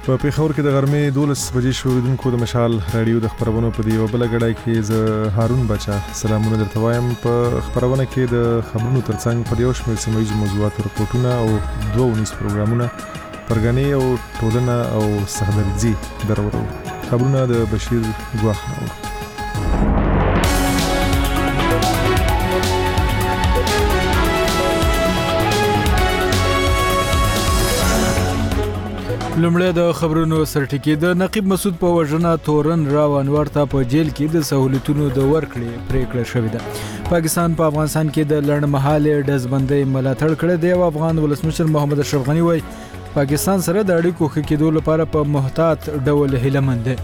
په پیښور کې د غرمې 12 بجې شوریدونکو د مشال رادیو د خبرونو په دی او بل غړای کې ز هارون بچا سلامونه درته وایم. په خبرونه کې د خبرونو ترڅنګ په یو شمېر سیمایي موضوعات رپورټونه او دوه ونیس پروګرامونه پرګنې او ټولنه او سحدرځي درورو. خبرونه د بشیر ګواخنو. لومړی د خبرونو سرټکی. د نقیب مسعود په وژنه تورن راو انور ته په جیل کې د سہولتونو د ورکړې پریکړه شوې ده. پاکستان په افغانستان کې د لړمحاله ډزبندۍ ملاتړ کړی دی او افغان ولسمشر محمد اشرف غنی وایي پاکستان سره د اړیکو ښه کېدو لپاره په محتاط ډول هیله مند دی.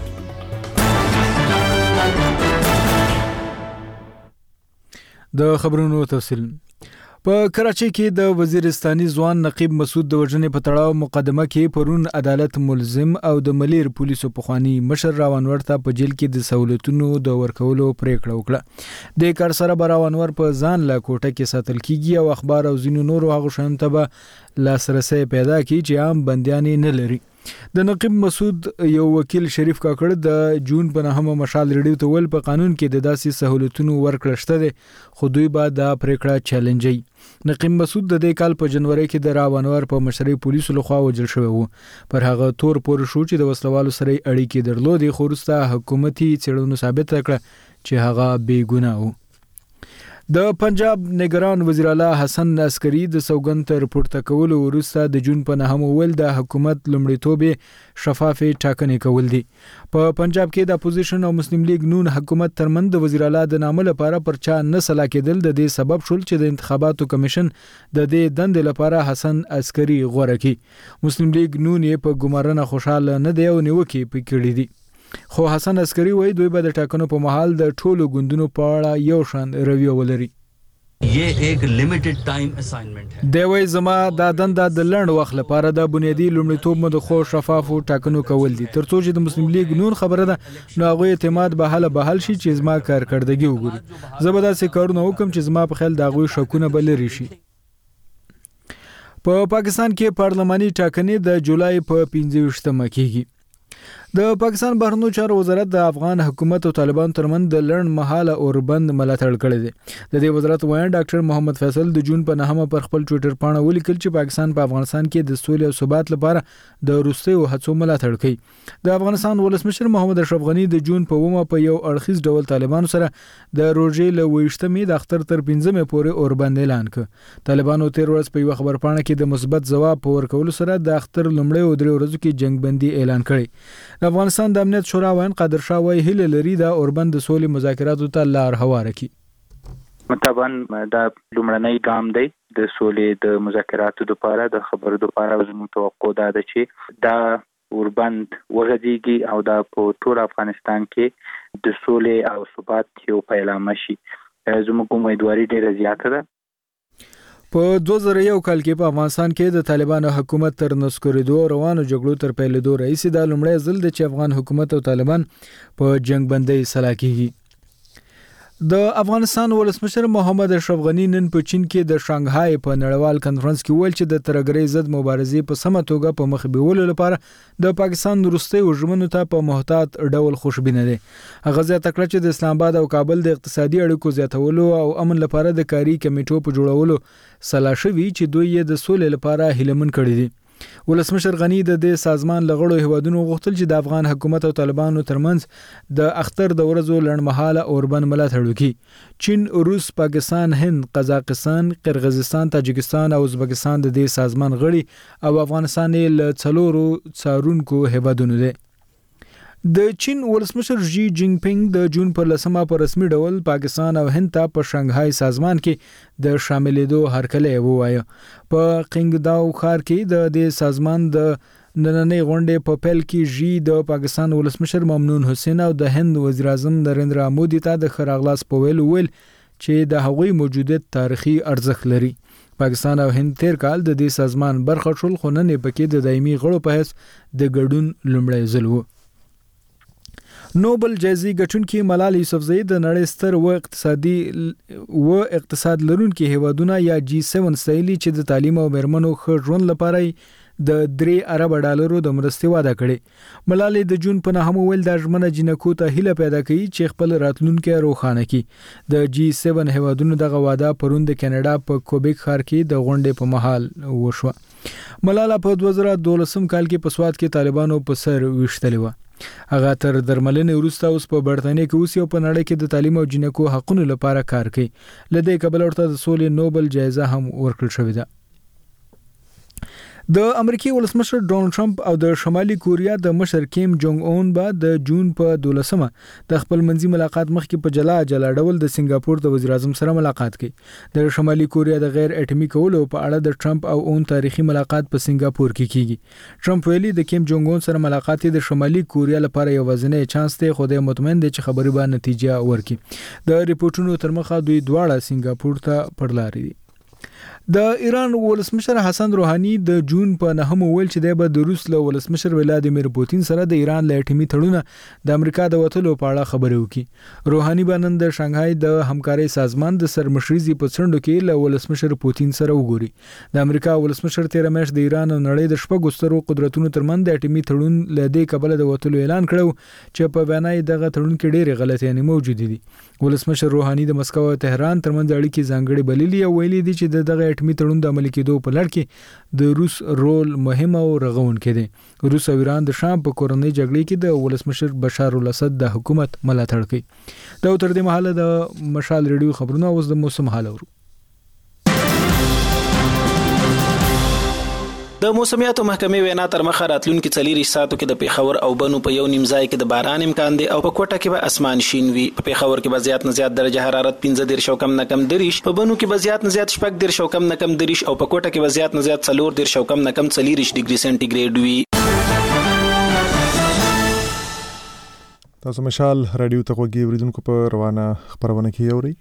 د خبرونو تفصیل. په کراچۍ کې د وزیرستاني ځوان نقیب مسعود د وژنې په تړاو مقدمه کې پرون عدالت ملزم او د ملیر پولیسو پخوانی مشر راو انور ته په جیل کې د سہولتونو د ورکولو پریکړه وکړه. د کار سره راو انور په ځان لا کوټه کې ساتل کیږي او اخبار او ځینو نورو هغه شیانو ته به لاسرسي پیدا کړي چې عام بندیان نه لري. د نقیب مسعود یو وکیل شریف کاکړ د جون په 9 مشال ریډیو ته ول په قانون کې د داسې سہولتونو ورکړه شته دي خو دوی به دا پریکړه چیلنجي. نقیب مسعود د دې کال په جنوري کې د راو انور په مشرۍ پولیسو لخوا وژل شوی و. پر هغه تور پور شو چې د وسلوالو سره اړیکې درلودې خو وروسته حکومتي څېړنو ثابت کړه چې هغه بې ګناه و. د پنجاب نگران وزیر اعلی حسن عسکری د سوګند تر پورته کولو وروسته د جون په 9 ول د حکومت لومړیتوب شفاف ټاکنې کول دي. په پنجاب کې د اپوزیشن او مسلم لیگ نون حکومت ترمن د وزیر اعلی د نامه لپاره پرچا نه سلا کېدل د دې سبب شول چې د انتخاباتو کمیشن د دې دند لپاره حسن عسکری غوړه کړي. مسلم لیگ نون یې په ګمارنه خوشاله نه دی او نیوکې پکړې دي. خو حسن عسکری وایي دوی به د ټاکنو په مهال د ټولو ګوندونو په اړه یو شان رویه ولري. یہ ایک لیمیټډ ټایم اساینمنت ہے. دی وایي زما دا دنده د لنډ وخت لپاره د بنیادی لومړیتوب مو د خو شفافو ټاکنو کول دي ترڅو چې د مسلم لیگ نون خبره ده نو هغه اعتماد به حل شي چې زما کارکړدګي وګوري. زه به داسې کارونه وکم چې زما په خیال د هغوی شکونه به لرې شي. په پاکستان کې پارلماني ټاکنې د جولای په 25مه کېږي. د پاکستان بهرنیو چارو وزارت د افغان حکومت او طالبان ترمنځ د لړن مهاله اوربند ملاتړ کړی دی. د دې وزارت وایي ډاکټر محمد فیصل د جون په 9 پر خپل ټوئیټر باندې ولیکل چې پاکستان په افغانستان کې د سولې او ثبات لپاره د وروستیو هڅو ملاتړ کوي. د افغانستان ولسمشر محمد اشرف غنی د جون په 9 په یو اړخیز ډول طالبانو سره د روژې له 28مې د اختر تر 15مې پورې اوربند اعلان کړ. طالبانو تیر ورځ په یو خبرپاڼه کې د مثبت ځواب په ورکولو سره د اختر لومړی او درې ورځو کې جنگ بندي اعلان کړی. افغانستان د امنیت شورا وین قادر شاه وایي هیله لري د اوربند د سولې مذاکراتو ته لار هواره کړي. طبعا دا لومړنی ګام دی د سولې د مذاکراتو لپاره د خبرو لپاره زموږ توقع ده چې دا اوربند وغځيږي او دا په ټول افغانستان کې د سولې او ثبات یو پیلامه شي. زموږ امیدواري ډیره زیاته ده. په 2001 کال کې په افغانستان کې د طالبانو حکومت تر نسکوریدو روانو جګړو تر پیلېدو راځي د لومړی ځل د افغان حکومت او طالبان په جنگ بندۍ سلا کېږي. د افغانستان ولسمشر محمد اشرف غنی نن په چین کې د شانګهای په نړیوال کانفرنس کې ویل چې د ترهګرۍ ضد مبارزې په سمه توګه په مخ بیولو لپاره د پاکستان وروستیو ژمنو ته په محتاط ډول خوشبینه دي. هغه زیاته کړه چې د اسلام آباد او کابل د اقتصادي اړیکو زیاتولو او امن لپاره د کاري کمیټو په جوړولو سلا شوي چې دوی یې د سولې لپاره هیلمن کړي دي. ولسمشر غنی د دې سازمان لغړو هیوادونو غوښتل چې د افغان حکومت او طالبانو ترمنځ د اختر د ورځو لړمحاله اوربند ملاتړ وکړي. چین، روس، پاکستان، هند، قزاقستان، قرغیزستان، تاجکستان او ازبکستان د دې سازمان غړي او افغانستان له څلورو څارونکو هیوادونو دي. د چین ولسمشر ژی جینګ پینګ د جون پر 10 په رسمي ډول پاکستان او هند ته په شانګهای سازمان کې د شاملېدو هرکلی ووایه. په قینګداو ښار کې د دې سازمان د نننۍ غونډې په پیل کې ژی د پاکستان ولسمشر ممنون حسین او د هند وزیر اعظم نریندرا مودي ته د ښه راغلاست په ویلو ویل چې د هغوی موجودیت تاریخي ارزښت لري. پاکستان او هند تیر کال د دې سازمان برخه شول خو نن یې پکې د دایمي غړو په حیث د ګډون لومړی ځل و. نوبل جایزې ګټونکي ملال یوسفزۍ د نړۍ ستر اقتصاد لرونکي هیوادونه یا G7 سایلي چې د تعلیم او میرمنو ښه ژوند لپاره د 3 ارب ډالرو د مرستې وعده کړې. ملالۍ د جون په 9 ویل د ژمنه جنکو ته هیله پیدا کړي چې خپل راتلونکي روښانه کړي. د G7 هیوادونو دغه وعده پرون د کینیډا په کوبیک ښار کې د غونډې په مهال وشوه. ملاله په 2012 کال کې په سواد کې طالبانو په سر ویشتلې و. هغه تر درملنې وروسته اوس په برتانیې کې اوسي او په نړۍ کې د تعلیم او جنکو حقوقو لپاره کار کوي. لدې کبل ورته د سولې نوبل جایزه هم ورکړل شوې ده. د امریکای ولسمشر ډونالد ټرمپ او د شمالي کوریا د مشر کیم جونګ اون به د جون په 12مه د خپل منځي ملاقات مخکې په جلا ډول د سنگاپور د وزیر اعظم سره ملاقات کوي. د شمالي کوریا د غیر اټومي کولو په اړه د ټرمپ او اون تاریخي ملاقات په سنگاپور کې کیږي. ټرمپ ویلي د کیم جونګ اون سره ملاقات د شمالي کوریا لپاره یو وزنه چانس دی، خو د مطمئن دي چې خبرې به نتیجه ورکړي. د ریپورتونو تر مخه دوی دواړه سنگاپور ته پړلاري دي. د ایران ولسمشر حسن روحاني د جون په 9 ویل چې د روس له ولسمشر ولادیمیر پوتین سره د ایران له اټومي تړون د امریکا د وټلو په اړه خبرې وکړي. روحاني باندې د شانګهای د همکاري سازمان د سرمشريزي په څنډو کې له ولسمشر پوتین سره وګوري. د امریکا ولسمشر 13 میاشت د ایران او نړۍ د شپږ سترو قدرتونو ترمنځ د اټومي تړون لدې قبل د وټلو اعلان کړو چې په بیانای دغه تړون کې ډېرې غلطیانې موجود دي. ولسمشر روحاني د مسکو او تهران ترمنځ اړیکې ځانګړي بللي او ویلي دي چې دغه اټومي تړون د عملي کېدو په لړ کې د روس رول مهم او رغونکی دی. روس او ایران د شام په کورنۍ جګړې کې د ولسمشر بشار الاسد د حکومت ملاتړ کوي. دا تر دې مهاله د مشال ریډیو خبرونه اوس د موسم حال اورو. د موسمیاتو محکمې وینا تر مخه راتلونکي 4 ساعتو کې د پیښور او بنو په یو نیم ځای کې د باران امکان دی او په کوټه کې به اسمان شین وي. په پیښور کې به زیات نه زیات درجه حرارت 15 او کم نه کم 30، په بنو کې به زیات نه زیات 14 او کم نه کم 30 او په کوټه کې به زیات نه زیات 14 او کم نه کم 40 ډیګري سنټیګریډ وي. تاسو مشال رادیو ته غوږی اوریدونکو په روانه خبرونه کې اوري.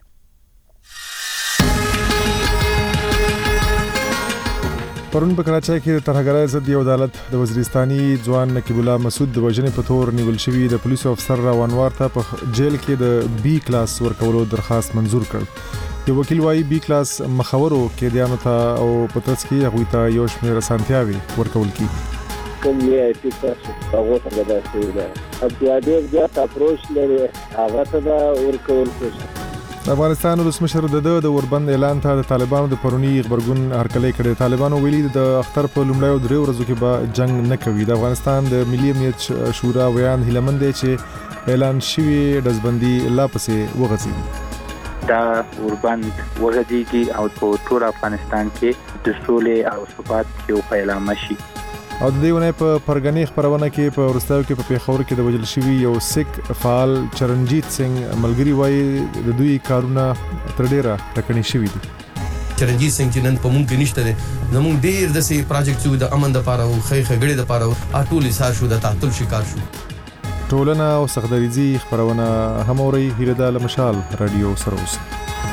پرون په کراچۍ کې د ترهګرۍ ضد یو عدالت د وزیرستاني ځوان نقیب الله مسعود د وژنې په تور نیول شوی د پولیسو افسر راون وار ته په جیل کې د بی کلاس ورکولو درخواست منزور کړ. یو وکیل وايي بی کلاس مخورو کې دیانو ته او پترڅ کې هغه ته یو شمېر اسانتیاوي ورکول کیږي. کوم یې چې هغه څنګه دا شوی دی بیا ډېر اپروچ لري هغه ته ورکول کیږي. د افغانستان ولسمشر د اوربند اعلان ته د طالبانو د پرونی خبرګون هرکلی کړي. طالبانو ویلي د اختر په لومړیو 3 ورځو کې به جنگ نه کوي. د افغانستان د ملي امنیت شورا ویان هیلمند دی چې اعلان شوی دزبندي لا پسې وغځي. دا اوربند وغځيږي او په ټول افغانستان کې د سولې او ثبات یو پیغام شي. او د دیونه په پرګنی خبرونه کې په ورستاو کې په پیښور کې د وجل شوی یو سیک فعال چرنجیت سنگ ملګری وایي د دوی کارونه تر ډیره ټکنی شوی دي. چرنجیت سنگ چې نن په مونږ کې نشته دی نو مونږ ډیر د سي پروجیکټ چې د امن لپاره او خېغړې لپاره اټول حساب شو د تعطل شکار شو. ټولنه او سخدریزي خبرونه هم اوري. هیله ده لمشال رادیو سره اوسئ.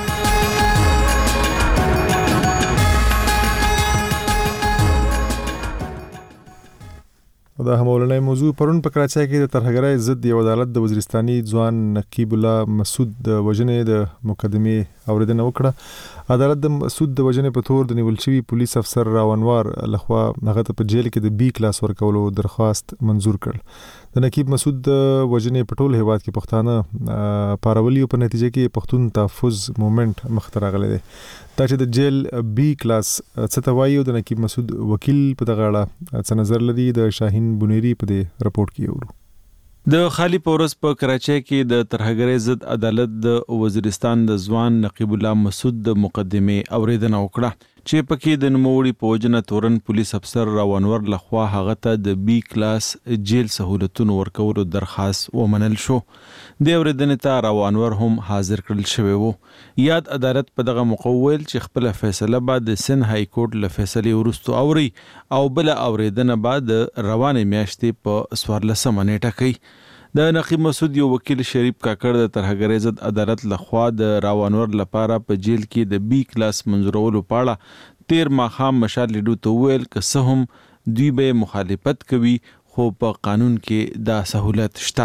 دا همولنې موضوع پرون په کراچۍ کې د ترهګرۍ ضد یو عدالت د وزیرستاني ځوان نقیب الله مسعود د وژنې د مقدمې اوریدنه وکړه. عدالت د مسعود د وژنې په تور د نیول شوی پولیس افسر راونوار لخوا هغه ته په جیل کې د بی کلاس ورکولو درخواست منزور کړ. د نقیب مسعود د وژنې په ټول هیواد کې پښتانه پارولی په نتیجه کې پښتون تحفظ موومېنټ مخته راغلی دی. دا چې د جیل بی کلاس څه ته وایي او د نقیب مسعود وکیل په دغه اړه څه نظر لري د شاهین بنيري په دې رپورت کې اورو. د خالی پورس په کراچۍ کې د ترهګرۍ ضد عدالت د وزیرستان د ځوان نقیب الله مسعود د مقدمې اوریدنه وکړه چې پکې د نوموړي په وجنه تورن پولیس افسر راونور لخوا هغه ته د بی کلاس جیل سہولتونو ورکولو درخواست ومنل شو. د اوریدنې ته راونور هم حاضر کړل شوی وو. یاد عدالت په دغه مقویل چې خپل فیصله بعد د سن های کورټ له فیصلې وروسته اوري او بل اوریدنه بعد روانه میاشتې په 14 نیټه کوي. د نقیب مسعود یو وکیل شریف کاکړ د ترهګرۍ ضد عدالت لخوا د راونور لپاره په جیل کې د بی کلاس منزورولو پاړه 13 ماخام مشال لیډو ته ویل که څه هم دوی به مخالفت کوي خو په قانون کې دا سہولت شته.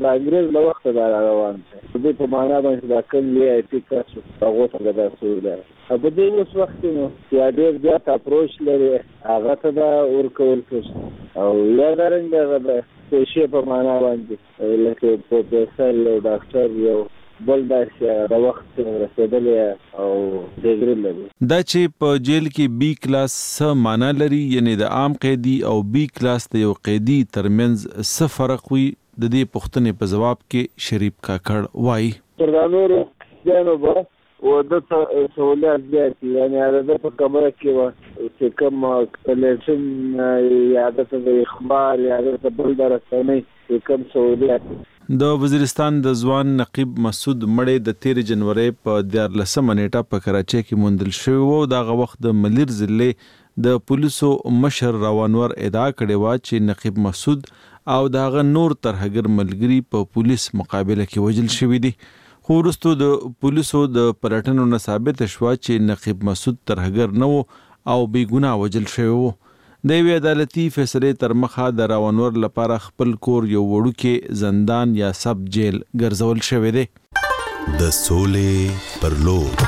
د انګريز له وخت دا روان دی د دې په معنا باندې دا کوم وی آی پی کس هغه څنګه دا سوي دی په دې اوس وخت نو یا ډېر زیات اپروچ لري هغه ته دا ورکول کېږي او یا درنګ دا شی په معنا باندې لکه پروفیسور ډاکټر یو بل داسې د وخت رسېدلې او ډیګري لري دا چې په جیل کې بی کلاس څه معنا لري یعنی د عام قیدی او بی کلاس د یو قیدی ترمنځ څه فرق وي د دې پوښتنې په جواب کې شریف کاکړ وایي تر دا نور ځانو به و د سہولیات زیات یعنی د په خبره کې و چې کوم کلیشن یا د اخبار یا د بل درسنۍ کوم سہولیات د وزیرستان د ځوان نقیب مسعود مړی د 13 جنوري په 14 نیټه په کراچۍ کې موندل شوی و دغه وخت د ملیر ضلع د پولیسو مشر روانور ادعا کړې و چې نقیب مسعود او دغه نور ترهګر ملګری په پولیس مقابله کې وژل شوی دي خو وروسته د پولیسو د پلټنو نه ثابت شوه چې نقیب مسعود ترهګر نه و او بې ګناه وژل شوی و د یوې عدالتي فیصلې تر مخه د راونور لپاره خپل کور یو وړوکی زندان یا سب جیل ګرځول شوی دی د سولې پر لور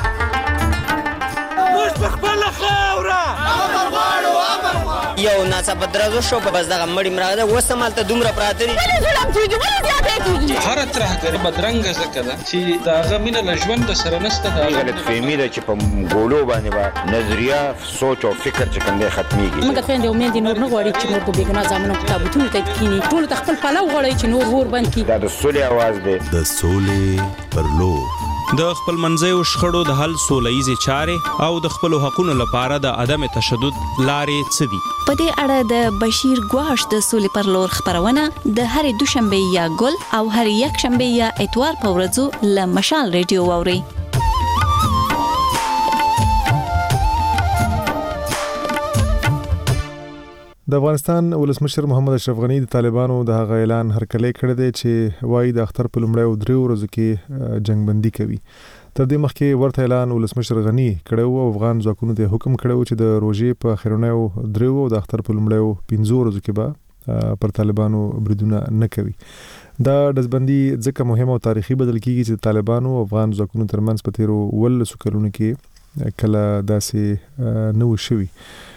یو ناڅاپه درزو شو په بس دغه مړی مراغه وسمالته دومره پراته دي هر ترهګر بدرنګ زکه ده چې داغه مینه لژوند سره نسته دا غلط فهمي ده چې په ګولو باندې نظریه سوچ او فکر چې کوم ختميږي موږ ته د امید نور نه غواړي چې نور به ګنا زمونږ کتابونه ته کینی ټول تخپل پلو غواړي چې نور ور بند کی دا د سولې आवाज ده د سولې پر لور د خپل منځیو شخړو د حل سوله‌ییزې چارې او د خپل حقوقو لپاره د عدم تشدد لارې څه دي په دې اړه د بشیر ګواش د سولې پر لور خبرونه د هرې دوشنبه یا ګل او هرې یکشنبه یا اتوار په ورځو له مشال ریډیو واوري د افغانستان ولسمشر محمد اشرف غنی د طالبانو د هغه اعلان هرکلی کړی دی چې وایي د اختر په لومړیو 3 ورځو کې جنگبندي کوي تر دې مخکې ورته اعلان ولسمشر غنی کړی و افغان ځواکونو ته حکم کړی و چې د روژې په اخرنیو 3 او د اختر په لومړیو 15 ورځو کې به پر طالبانو بریدونه نه کوي دا دزبندي ځکه مهمه او تاریخي بدل کیږي چې طالبانو افغان ځواکونو ترمنځ په تیرو ولسو کلونو کې کله داسې نو شوي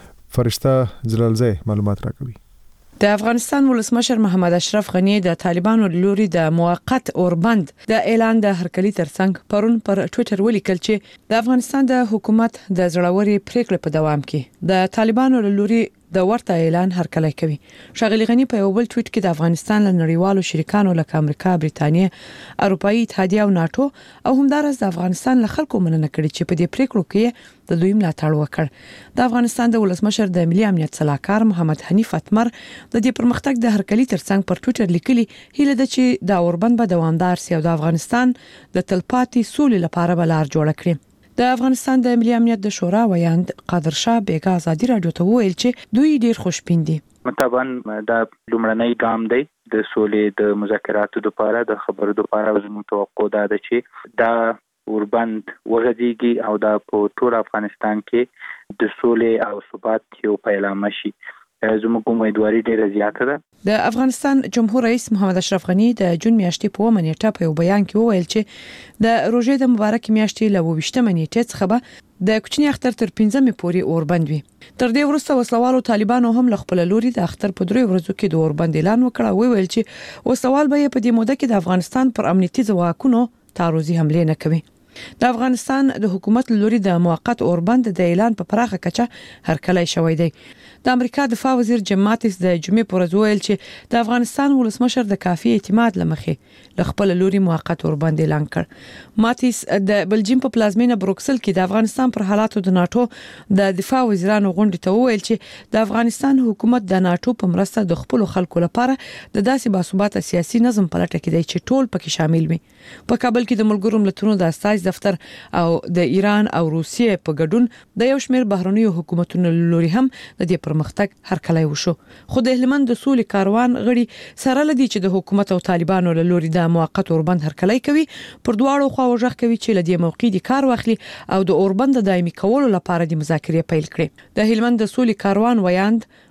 فرشته جلالزی معلومات راکوي د افغانستان ولسمشر محمد اشرف غنی د طالبانو لوري د موقت اوربند د اعلان د هرکلی ترڅنګ پرون پر ټوئیټر ولیکل چې د افغانستان د حکومت د زړوري پریکړې په دوام کې د طالبانو لوري د ورته اعلان هرکلی کوي شغلی غنی په یو بل ټویټ کې د افغانستان له نړیوالو شریکانو لکه امریکا، بریتانیا، اروپאי اتحادیه او ناتو او همدارس د افغانستان له خلکو مننه کړي چې په دې پریکړو کې د دوی ملاتړ وکړ د افغانستان د ولسمشر د ملي امنیت صلاحکار محمد حنیف اتمر د دې پرمختګ د هرکلی ترڅنګ پر ټویټر لیکلي هیله ده چې د اوربند به دوامدار سي او د افغانستان د تلپاتې سولې لپاره بلار جوړ کړي د افغانستان د ملي امنیت د شورا ویاند قادر شاه بیګا ازادي رادیو ته ویل چې دوی ډیر خوشبین دي طبعا دا لومړنی ګام دی د سولې د مذاکراتو لپاره د خبرو لپاره زموږ توقع ده چې دا اوربند وغځيږي او دا په ټول افغانستان کې د سولې او ثبات یو پیلامه شي زموږ امیدواري ډیره زیاته ده د افغانستان جمهور رئیس محمد اشرف غنی د جون میاشتې په منېټه په یو بیان کې وویل چې د روژې د مبارک میاشتې له 28 منېټې څخه به د کوچنی اختر تر 15 پورې اوربند وي تر دې وروسته وسلوالو طالبانو هم له خپل لوري د اختر په 3 ورځو کې د اوربند اعلان وکړ او ویل چې وسلوال به په دې موده کې د افغانستان پر امنیتي ځواکونو تعرضي حمله نه کوي د افغانستان د حکومت لوري د موقت اوربند د اعلان په پراخه کچه هرکلی شوی دی د امریکا دفاع وزیر جیم ماتیس د جمعې پر ورځ ویل چې د افغانستان ولسمشر د کافي اعتماد لمخې ل خپل لوري موقت اوربند اعلان کړ ماتیس د بلجیم په پلازمینه بروکسل کې د افغانستان پر حالاتو د ناتو د دفاع وزیرانو غونډې ته ویل چې د افغانستان حکومت د ناتو په مرسته د خپل خلکو لپاره د داسې باثباته سیاسي نظم پلټه کې دی چې ټول پکې شامل وي په کابل کې د ملګرو ملتونو د استاذ دفتر او د ایران او روسیې په ګډون د یو شمېر بهرنیو حکومتونو لوري هم د دې پرمختګ هرکلی وشو خو د هلمند د سولې کاروان غړي سره لدی چې د حکومت او طالبانو لوري د موقت اوربند هرکلی کوي پر دواړو خواو ژغ کوي چې لدی موقع دي کار واخلي او د اوربند دایمي کولو لپاره د مذاکرې پیل کړي د هلمند د سولې کاروان ویاند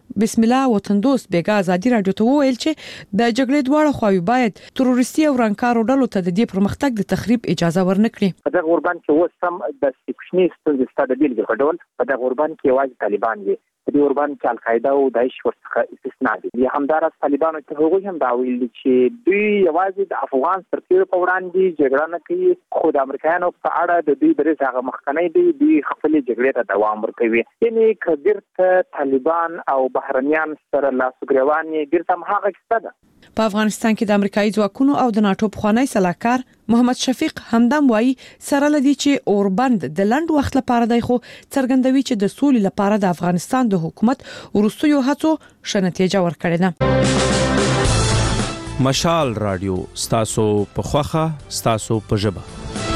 بسم الله وطندوس بیګا ازادي رادیو ته وویل چې د جګړې دواړه خواوې باید تروریستي او رانکارو ډلو ته د دې پرمختګ د تخریب اجازه ورنکړي. په دغه اوربند کې وسم د سیکشني ستونزې ستاسو د بیلګې په ډول په دغه اوربند کې واجب طالبان دي. په دې اوربند کې القاعده او داعش ورڅخه استثناء دي. همدارس طالبانو ته هغوی هم دا ویل چې دوی یوازې د افغان سرتیرو په وړاندې جګړه نه کوي، خو د امریکایانو په اړه د دوی درې هغه مخکنی دوی خپل جګړې ته دوام ورکوي. یعنی کبیر ته طالبان او بهرنیان سره لاسګریوان یې ګرځم هغه کیسه ده. په افغانستان کې د امریکایي ځواکونو او د ناتو پخوانی سلاکار محمد شفیق همدم وایي سره لدی چې اوربند د لند وخت لپاره دی، خو څرګندوي چې د سولې لپاره د افغانستان د حکومت وروستیو هڅو ښه نتیجه ورکړې ده. مشال رادیو ستاسو په خوخه ستاسو په ژبه.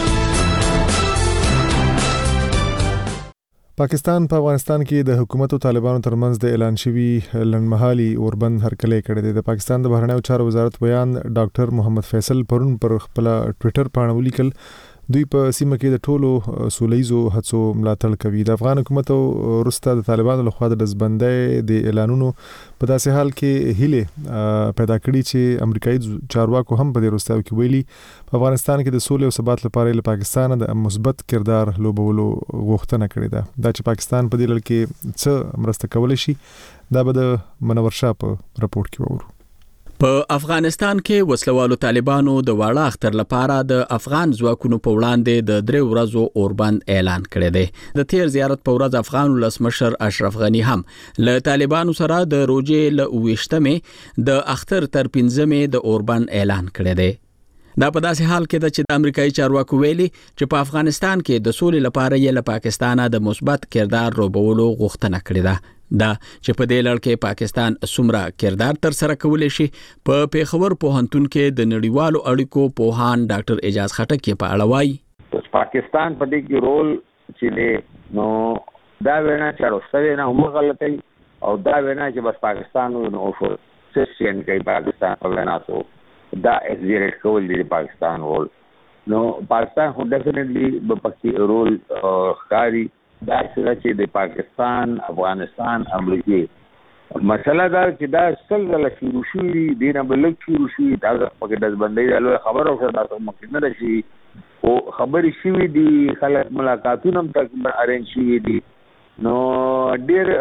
پاکستان په افغانستان کې د حکومت او طالبانو ترمنځ د اعلان شوی لنډمهالي اوربند هرکلی کړی دی. د پاکستان د بهرنیو چارو وزارت بیان ډاکټر محمد فیصل پرون پر خپل ټوئیټر باندې ولیکل دوی په سیمه کې د ټولو سولېزو هڅو ملاتړ کوي. د افغان حکومت او وروسته د طالبانو لخوا د دزبندۍ د اعلانونو په داسې حال کې هیله پیدا کړي چې امریکایي چارواکو هم په دې وروستیو کې ویلي په افغانستان کې د سولې او ثبات لپاره له پاکستان د مثبت کردار لوبولو غوښتنه کړې ده. دا چې پاکستان په دې لړ کې څه مرسته کولای شي دا به د منور شاه په راپورټ کې وورو. په افغانستان کې وسلوالو طالبانو د واړه اختر لپاره د افغان ځواکونو په وړاندې د 3 ورځو اوربند اعلان کړی دی. د تیر زیارت په ورځ افغان ولسمشر اشرف غنی هم له طالبانو سره د روزې له 28مې د اختر تر 15مې د اوربند اعلان کړی دی. دا په داسې حال کې ده چې د امریکایي چارواکو ویلي چې په افغانستان کې د سولې لپاره یې له پاکستانه د مثبت کردار روبولو غوښتنه کړې ده. دا چې په دې لړ کې پاکستان څومره کردار تر سره کولای شي په پیښور پوهنتون کې د نړیوالو اړیکو پوهان ډاکټر اعجاز خټک په اړه وایي. پاکستان په دې کې رول چې نو دا وینا چې راوستل نه هم غلطي او دا وینا چې بس پاکستان نو شو سیسین کوي پاکستان په وینا سو دا ایگزیریټ کول دي پاکستان رول. نو پاکستان خو ډیفینټلی په پکې رول ښکاری دا چې د پاکستان افغانستان امریکا مسله دا چې دا څنګه له شروع شوې دي نه بل شروع شوې دا په د باندې له خبرو سره تاسو مخکې نه شي او خبرې شوې دي خلک ملاقاتونه هم تقریبا ارینج شوې دي. نو ډېر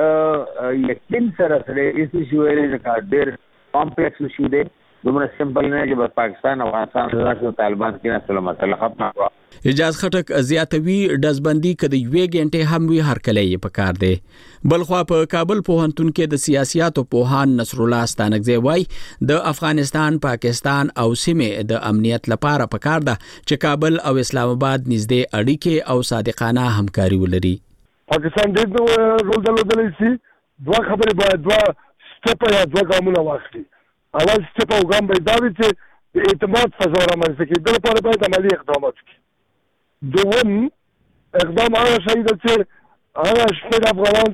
یقین سره هیڅ شوې نه ډېر کمپلیکس شوې دي. دومره سمپل نه چې بس پاکستان افغانستان سره طالبان کې اصل مسله ختمه کړه. اعجاز خټک زیاتوي دزبندي کدی یوې غنټه هم وی هرکلې په کار دی. بلخوا په کابل پوهنتون کې د سیاسياتو پوهان نصر الله ستانکزی وای د افغانستان پاکستان او سیمه د امنیت لپاره په کار ده چې کابل او اسلام آباد نږدې اړیکې او صادقانه همکاري ولري. پاکستان دې رول درلودلی شي. دوه خبرې باید دوه سټپ یا دوه ګامونه واخلي. اول سټپ او ګام باید دا وي چې د اعتماد فضا رامنځته کړي. د لپاره باید عملي اقدامات وکړي. دوم اقدام هغه شی ده چې هغه شمېر افغانان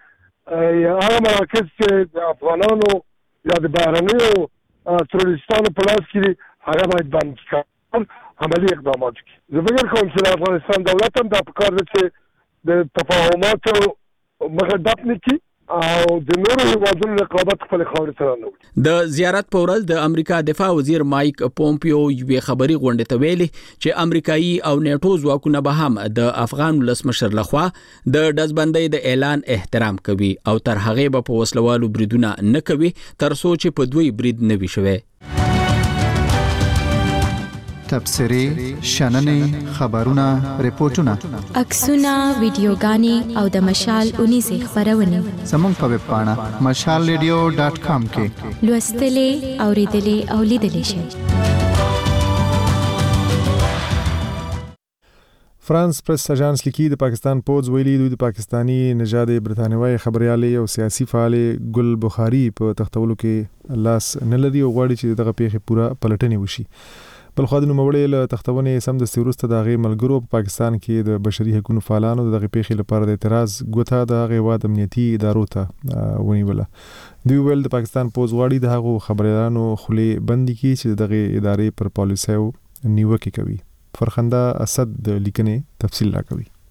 چې هغه مراکز چې د افغانانو یا د بهرنیو تروریستانو په لاس کې دي هغه باید بند کړي، عملي اقدامات وکړي. زه فکر کوم چې د افغانستان دولت هم دا پکار ده چې د تفاهماتو مخه ډپ نه کړي او د نورو هیوادونو رقابت خپل خاورې ته رانوړي. د زیارت په ورځ د امریکا دفاع وزیر مایک پومپیو یوې خبري غونډه ته ویلي چې امریکایي او نیټو ځواکونه به هم د افغان ولسمشر لخوا د دزبندۍ د اعلان احترام کوي او تر هغه به په وسلوالو بریدونه نه کوي تر څو چې په دوی برید نه وي شوی. تبصرې، شننې، خبرونه، ریپورتونه، عکسونه، ویډیوګانې او د مشال اونیزه خبرونه زموږ په ویب پاڼه mashalradio.com کې لوستلې، اوریدلې او لیدلې شئ. فرانس پریس اژانس لیکي د پاکستان پوز ویلي دوی د پاکستانی نژاد برتانوي خبريالي او سیاسي فعال ګل بخاري په تختولو کې لاس نه لري او غواړي چې دغه پیښه پوره پلټنې وشي. بل خو د نوموړي له تختونې سم د سیروسته د غي ملګرو په پاکستان کې د بشري حقوقو فعالانو دغه پیښې لپاره د اعتراض غوته د غواد امنیتي ادارو ته ونیوله. دوی ویل د پاکستان پوز غواړي د هغو خبريالانو خولي بندي کړي چې دغه ادارې پر پالیسیو نیوکه کوي. فرخنده اسد د لیکنې تفصیل راکوي.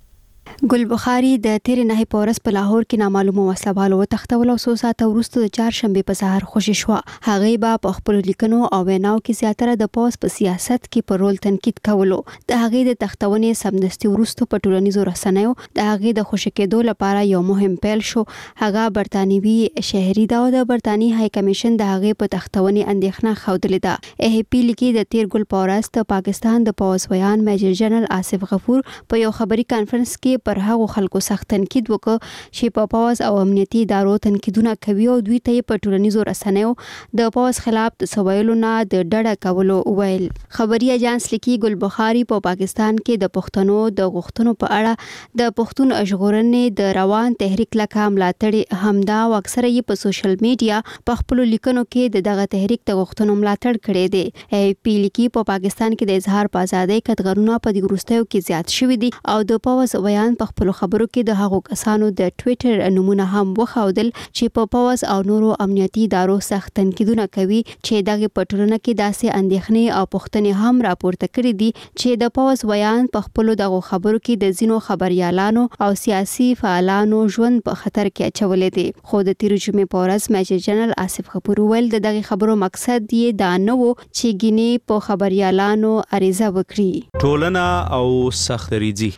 ګل بخاری د تیر نه پورس په لاهور کې نامعلومه وسلوالو وتښتول او 2 ساعته وروسته د چهارشنبه په سهار خوشی شو. هغه به په خپل لیکنو او ویناو کې زیاتره د پوز په سیاست کې پر رول تنقید کولو. د هغه د تختونې سمدستي وروسته په ټولنیزو رسنیو د هغه د خوشی کېدو لپاره یو مهم پیل شو. هغه برتانوي شهري دا د برتانی های کمیشن د هغه په تختونې اندېښنه خوده ده. AFP لیکي د تیر ګل پورس د پاکستان د پوز ویان میجر جنرال آصف غفور په یو خبري کانفرنس کې پر هغو خلکو سخت تنقید وکړ چې په پوز او امنیتي ادارو تنقیدونه کوي او دوی ته په ټولنیزو رسنیو د پوز خلاف د سوالو نه د ډډه کولو ویل. خبري اجانس لیکي ګل بخاری په پاکستان کې د پښتنو د غوښتنو په اړه د پښتون ژغورنې د روان تحریک لکه ملاتړ همدا او اکثره یې په سوشل میډیا په خپل لیکنو کې دغه تحریک د غوښتنو ملاتړ کړي دي. AFP لیکي په پاکستان کې د اظهار په ازادۍ کټغرونه په دې وروستیو کې زیات شوي دي او د پوز ویان په خپل خبرو کې د هغو کسانو د ټوئیټر نمونه هم وښودل چې په پوز او نورو امنیتي ادارو سخت تنقیدونه کوي چې دغه پټرونه کې داسې اندېښنې او پوښتنې هم راپورته کړې دي چې د پوز ویان په خپل دغه خبرو کې د ځینو خبريالانو او سیاسي فعالانو ژوند په خطر کې اچولې دي. خو د تیر جمعې په ورځ میجر جنرال آصف غفور ویل د دغه خبرو مقصد یې دا نه و چې ګینه په خبريالانو عریضه وکړي. ټولنه او سختریزي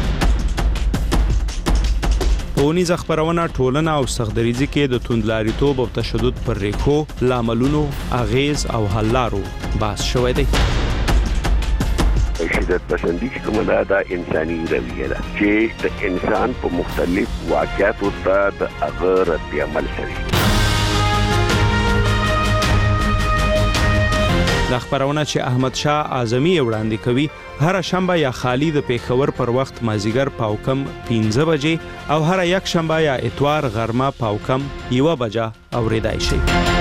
پونیز خبرونه ټولنه او سختریزي کې د توندلاریتوب او تشدد پر ریښو لاملونو اغیز او حل لارو بحث شوی دی. شدت پسندی کومه دا انساني رویه ده چې د انسان په مختلف واقعاتو ته د هغه رد عمل کوي. د خبرونه چې احمد شاه اعظمي وړاندې کوي هر شنبه یا خالی د پیښور پر وخت مازیګر پاوکم 15 بجې او هر یک شنبه یا اتوار غرمه پاوکم 1 بجه اوریدای شي.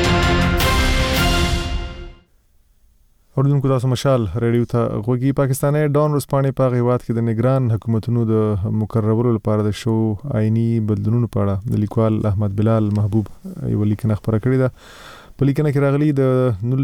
اوردونکو تاسو مشال ریډیو ته غوږی. پاکستاني ډون رسپانې په غیوات کې د نگران حکومتونو د مقررولو لپاره د شو آئینی بدلونونو په اړه د لیکوال احمد بلال محبوب یو لیکنه خبره کړې ده. په لیکنه کې راغلي د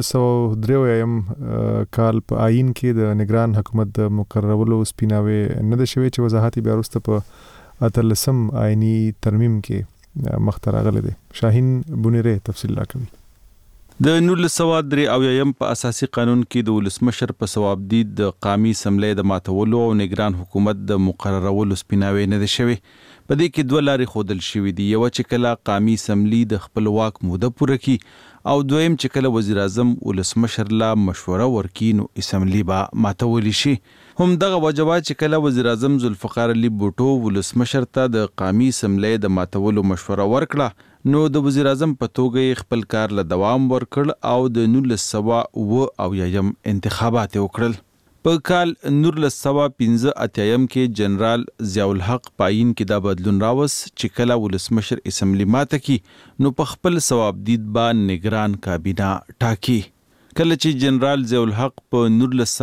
1993 کال په آئین کې د نگران حکومت د مقررولو سپیناوي نه د شوی چې وضاحت بیا وروسته په اتلسم آئینی ترمیم کې مخته راغلی دی. شاهین بونیره تفصیل راکوي. د 1993 په اساسي قانون کې د ولسمشر په ثوابدید د قومي اسمبلی د ماتولو او نگران حکومت د مقررولو سپیناوي نه دی شوی. په دې کې دوه لارې خودل شوې دي. یو چې کله قومي اسمبلی د خپل واک موده پوره کی او دویم چې کله وزیر اعظم ولسمشر لا مشوره ورکړي نو اسمبلی به ماتول شي. هم دغه وجواب چې کله وزیر اعظم ذوالفقار علي بوټو ولسمشر ته د قومي اسمبلی د ماتولو مشوره ورکړه نو د وزیر اعظم په توګه خپل کار له دوام ورکړ او د 1990 انتخابات وکړل. په کال 1915 کې جنرال ضیاء الحق پاین کې دا بدلون راوس چې کله ولسمشر اسمبلی ماته کی نو په خپل ثوابدید با نگران کابینه ټاکی. کله چې جنرال ضیاء الحق په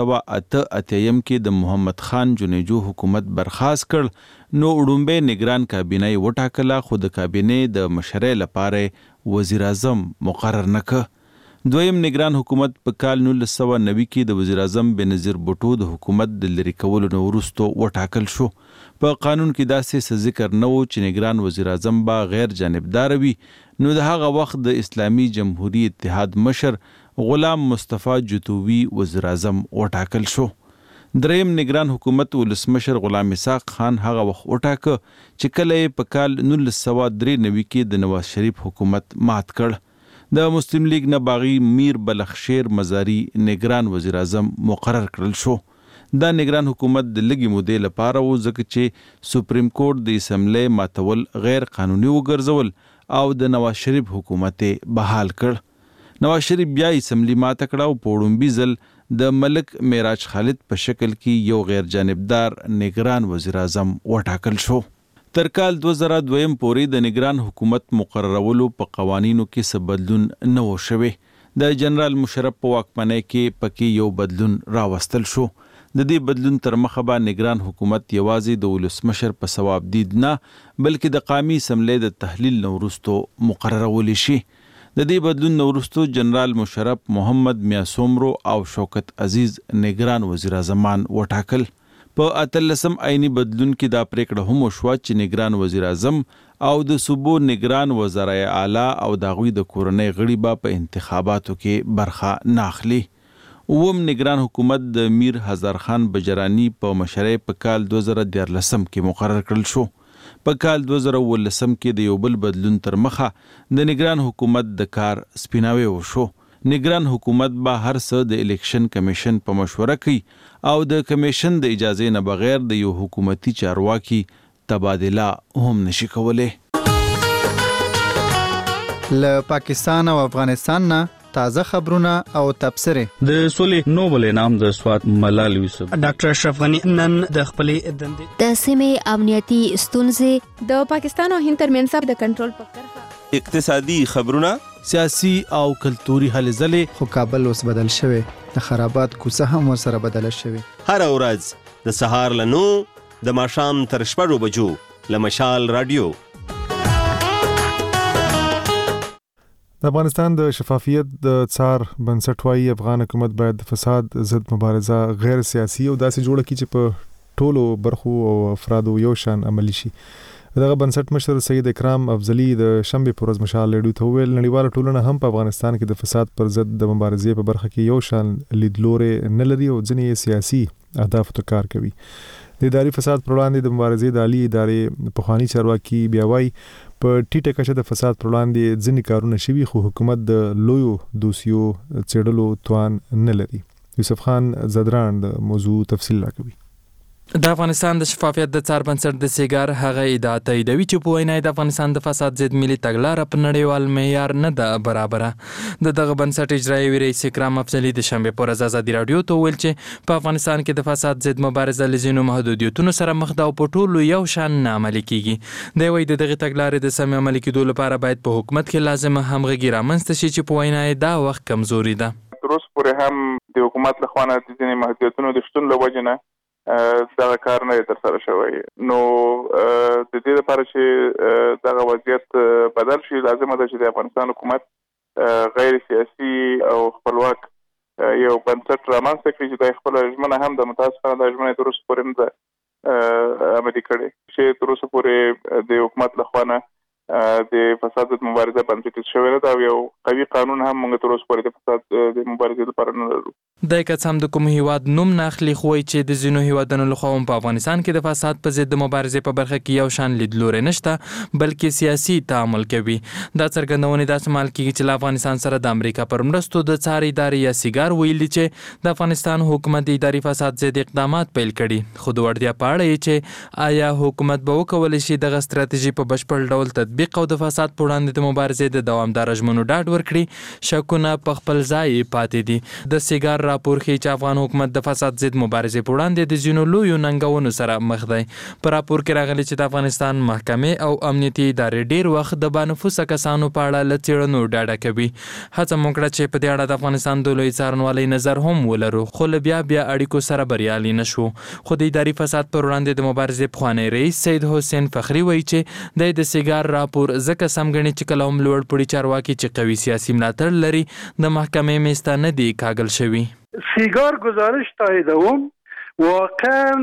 1988 کې د محمد خان جنیجو حکومت برخاست کړ نو وړومبه نگران کابینه وټاکله خو د کابینه د مشرۍ لپاره وزیر اعظم مقرر نکړ. دویم نگران حکومت په کال 1990 کې د وزیر اعظم بنظیر بوټو د حکومت د لری کولو نه وروسته وټاکل شو. په قانون کې داسې ذکر نه و چې نگران وزیر اعظم با غیر جانبدار وي نو د هغه وخت د اسلامی جمهوریت اتحاد مشر غلام مصطفی جتوی وزیر اعظم وټاکل شو. دریم نگران حکومت ولسمشر غلام اسحاق خان هغه وخت وټاکه چې کله په کال 1993 کې د نواز شریف حکومت مات کړ. د مسلم لیگ نه باغی میر بلخشیر مزاری نگران وزیر اعظم مقرر کړل شو. دا نگران حکومت د لګي مودې لپاره و ځکه چې سپریم کورټ د اسمبلی ماتول غیر قانوني وګرځول او د نواز شریف حکومت بحال کړ. نواز شریف بیا اسمبلی ماته کړه او په وړومبي ځل د ملک معراج خالد په شکل کې یو غیر جانبدار نگران وزیر اعظم وټاکل شو. تر کال 2002 پورې د نگران حکومت مقررولو په قوانینو کې څه بدلون نه و شوی. د جنرال مشرف په واکمنۍ کې پکې یو بدلون راوستل شو. د دې بدلون تر مخه به نگران حکومت یوازې د ولسمشر په ثوابدید نه بلکې د قومي اسمبلی د تحلیل نه وروسته مقررول شي. د دې بدلون نه وروسته جنرال مشرف محمد میاں سومرو او شوکت عزیز نگران وزیر اعظمان وټاکل. په 13 عیني بدلون کې دا پریکړه هم وشوه چې نگران وزیر اعظم او د صوبو نگران وزرای اعلی او داغوی د کورنۍ غړي به په انتخاباتو کې برخه نه اخلي. اوم نگران حکومت د میر هزار خان بجرانی په مشرۍ په کال 2013 کې مقرر کړل شو. په کال 2019 کې د یو بل بدلون تر مخه د نگران حکومت د کار سپیناوي وشو. نگران حکومت به هر څه د الیکشن کمیشن په مشوره کوي او د کمیشن د اجازه نه بغیر د یو حکومتي چارواکي تبادله هم نشي کولای. له پاکستان او افغانستان نه تازه خبرونه او تبصره. د سولې نوبل انعام د سوات ملال یوسف ډاکټر اشرف غنی نن د خپلې دندې د سیمې امنیتي ستونزې د پاکستان او هند ترمنځ د کنټرول په کرښه اقتصادي خبرونه سیاسي او کلتوري هلې ځلې. خو کابل اوس بدل شوی د خرابات کوڅه هم ورسره بدل شوی. هر ورځ د سهار له 9 د ماښام تر 6 بجو له مشال رادیو. د افغانستان د شفافیت د څار بنسټ وايي افغان حکومت باید د فساد ضد مبارزه غیر سیاسي او داسې جوړه کړي چې په ټولو برخو او افرادو یو شان عملی شي. دغه بنسټ مشر سید اکرام افضلی د شنبه پر ورځ مشال ریډیو ته ویل نړیواله ټولنه هم په افغانستان کې د فساد پر ضد د مبارزې په برخه کې یو شان لیدلوري نه لري او ځینې سیاسي اهداف ته کار کوي. د اداري فساد پر وړاندې د مبارزې د عالی ادارې پخوانی چارواکي بیا وايي په ټیټه کچه د فساد پر وړاندې ځینې کارونه شوي خو حکومت د لویو دوسیو څېړلو توان نه لري. یوسف خان زدران د موضوع تفصیل راکوي. د افغانستان د شفافیت د څار بنسټ د سیګار هغه ادعا تاییدوي چې په وینا د افغانستان د فساد ضد ملي تګلاره په نړیوال معیار نه ده برابره. دغه بنسټ اجرایي رئیس اکرام افضلی د شنبه پر ورځ ازادي رادیو ته ویل چې په افغانستان کې د فساد ضد مبارزه لزینو محدودیتونو سره مخ ده او په ټولو یو شان نه عملي کیږي. د وی دغه تګلارې د سم عملي کېدو لپاره باید په حکومت کې لازمه همغږي رامنځته شي چې په وینا دا وخت کمزوري ده. تر اوسه پورې هم د حکومت له خوا نه د ځینې محدودیتونو د شتون له وجې نه دغه کار نه ترسره شوی. نو د دې لپاره چې دغه وضعیت بدل شي لازمه ده چې د افغانستان حکومت غیر سیاسي او خپلواک یو بنسټ رامنځته کړي چې د خپل ژمنه هم د متاسفانه د ژمنې تر اوسه پورې نه عملي کړي چې تر اوسه پورې د حکومت له خوا نه د فساد ضد مبارزه بنسټیز شوی نه ده او یو قوي قانون هم موږ تر اوسه پورې د فساد د مبارزې لپاره نه لرو. د قسم د کوم هیواد نوم نه اخلي خو چې د زینو هیوادونو لخوا په افغانستان کې د فساد په ضد مبارزې په برخه کې یو شان لیدلوري نشته بلکې سیاسي تعامل کوي. دا څرګندونه د استعمال کیږي چې د افغانستان سره د امریکا پر مرستو د څار ادارې یا سیګار ویلي چې د افغانستان حکومت د اداري فساد ضد اقدامات پیل کړي خو د وړتیا په اړه چې آیا حکومت به وکولای شي دغه ستراتیژي په بشپړ ډول تطبیق او د فساد پر وړاندې د مبارزې د دوامدار ژمنو ډاډ ورکړي شکونه په خپل ځای پاتې دي. د سیګار راپور ښیي چې افغان حکومت د فساد ضد مبارزې پر وړاندې د ځینو لویو ننګونو سره مخ دی. په راپور کې راغلي چې د افغانستان محکمې او امنیتي ادارې ډیر وخت د بانفوسه کسانو په اړه له څېړنو ډاډه کوي. هڅه موږ کړه چې په دې اړه د افغانستان د لوی څارنوالۍ نظر هم ولرو خو له بیا اړیکو سره بریالي نشو. خو د اداري فساد پر وړاندې د مبارزې پخوانی رئیس سید حسین فخری وایي چې د سیګار راپور ځکه سم ګڼي چې کله هم لوړ پوړي چارواکي چې قوي سیاسي ملاتړ لري د محکمې میسته نه دی کاږل شوي. سیگار گزارش تاییدوم واقعا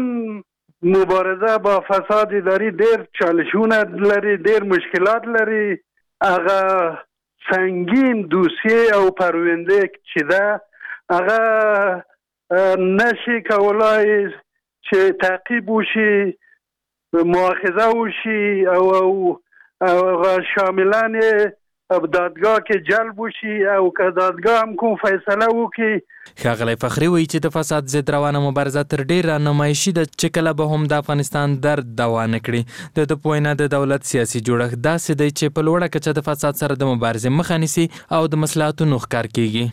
مبارزه با فساد اداری دیر چالشونه لري دیر مشکلات لري. هغه سنگین دوسیه او پرونده چې ده هغه نشي کولای چې تعقیب وشي مؤاخذه وشي او شاملان دادگاه کې جلب وشي او که دادگاه هم کوم فیصله وکړي. ښاغلی فخری وایي چې د فساد ضد روانه مبارزه تر ډیره نمایشي ده چې کله به هم د افغانستان درد دوا نه کړي. د په وینا د دولت سیاسي جوړښت داسې دی چې په لوړه کچه د فساد سره د مبارزې مخه نیسي او د مصلحتونو ښکار کیږي.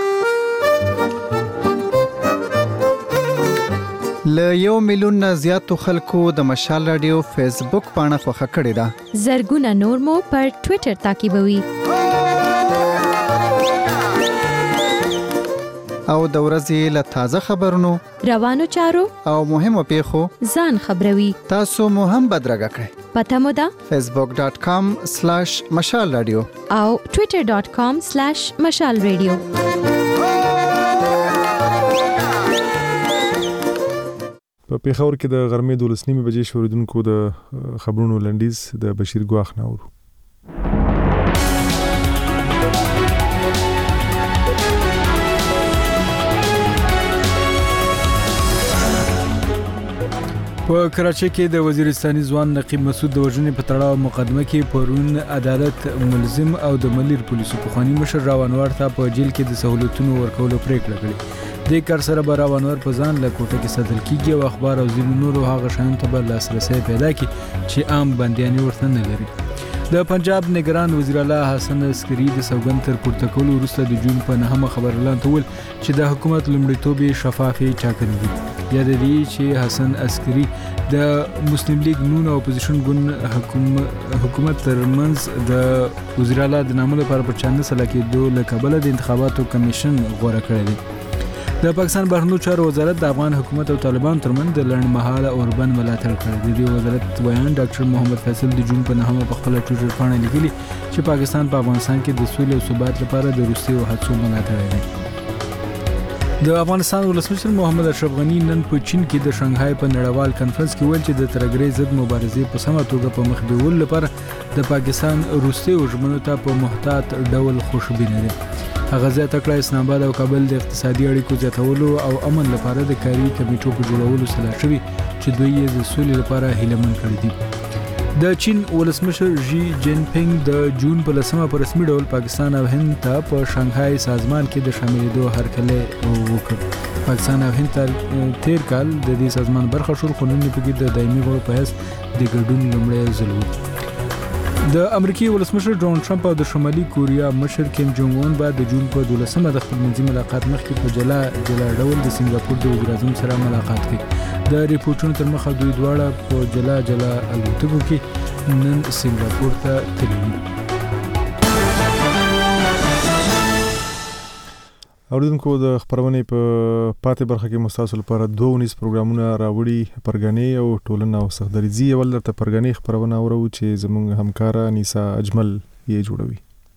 له 1 میلیون نه زیاتو خلکو د مشال رادیو فیسبوک پاڼه خوښه کړې ده. زرګونه نور مو پر ټوئیټر تعقیبوي. او د ورځې له تازه خبرونو روانو چارو او مهمو پیښو ځان خبروي. تاسو مو هم بدرګه کړئ. پته مو ده facebook.com/مشال رادیو او twitter.com/مشال رادیو. په پیښور کې د غرمې 12:30 بجې شوریدونکو د خبرونو لنډیز د بشیر ګواخ ناورو. په کراچۍ کې د وزیرستاني ځوان نقیب مسعود د وژنې په تړاو مقدمه کې پرون عدالت ملزم او د ملیر پولیسو پخوانی مشر راونوار ته په جیل کې د سہولتونو ورکولو پریکړه کړې. د کار سره به راونوار په ځان له کوټه کې ساتل کیږي او اخبار او ځینو نورو هغه شیانو ته به لاسرسی پیدا کړي چې عام بندیان ورته نه لري. د پنجاب نگران وزیر اعلی حسن عسکری د سوګند تر پورته کولو وروسته د جون په 9 خبر اعلان تول چې د حکومت لومړیتوب شفافي ټاکنې دي. یا د دې چې حسن عسکری د مسلم لیگ نون او اپوزیشن ګوند حکومت ترمنځ د وزیر اعلی د نامه لپاره په 14 سال کې دوه لکبل د انتخاباتو کمیشن غوړه کړی دی. د پاکستان بهرنیو چارو وزارت د افغان حکومت او طالبان ترمنځ د لړمحاله اوربند ملاتړ کړی دی. د وزارت بیان ډاکټر محمد فیصل د جون په 9 په خپل ټویټر باندې لیکلي چې پاکستان په افغانستان کې د سولې او ثبات لپاره د روسي هڅو ملاتړ کوي. د افغانستان ولسمشر محمد اشرف غنی نن په چین کې د شانګهای په نړیوال کانفرنس کې ویل چې د ترګری ضد مبارزې په سمه توګه په مخ بیول لپاره د پاکستان روسي ژمنو ته په محتاط ډول خوشبینه دي. هغه زیاته کړه اسلام آباد او کابل د اقتصادي اړیکو زیاتولو او امن لپاره د کاري کمیټو په جوړولو سره شوي چې دوی یې د سولې لپاره هیله من کړی دي. د چین ولسمشر ژی جین پینګ د جون په 10 په رسمي ډول پاکستان او هند ته په شانګهای سازمان کې د شاملېدو هرکلی وکړ. پاکستان او هند تیر کال د دې سازمان برخه شول خو نن په کې د دایمي غړو په حیث د ګډون لومړی ځل و. د امریکای ولسمشر ډونالد ټرمپ او د شمالي کوریا مشر کیم جونګ اون بعد د جون په 12 د خپل منځي ملاقات مخکې په جلا ډول د سنگاپور د وزیر اعظم سره ملاقات کړي. د ریپورتونو تر مخه دوی دواړه په جلا الوتکو کې نن سنگاپور ته تللي. اوریدونکو د خبرونې په پاتې برخه کې مستاسو لپاره 2 پروګرامونه راوړي پرګنې او ټولنه او سخدریزي ول درته پرګنې خبرونه اورو چې زموږ همکارا نیسا اجمل یې جوړوي.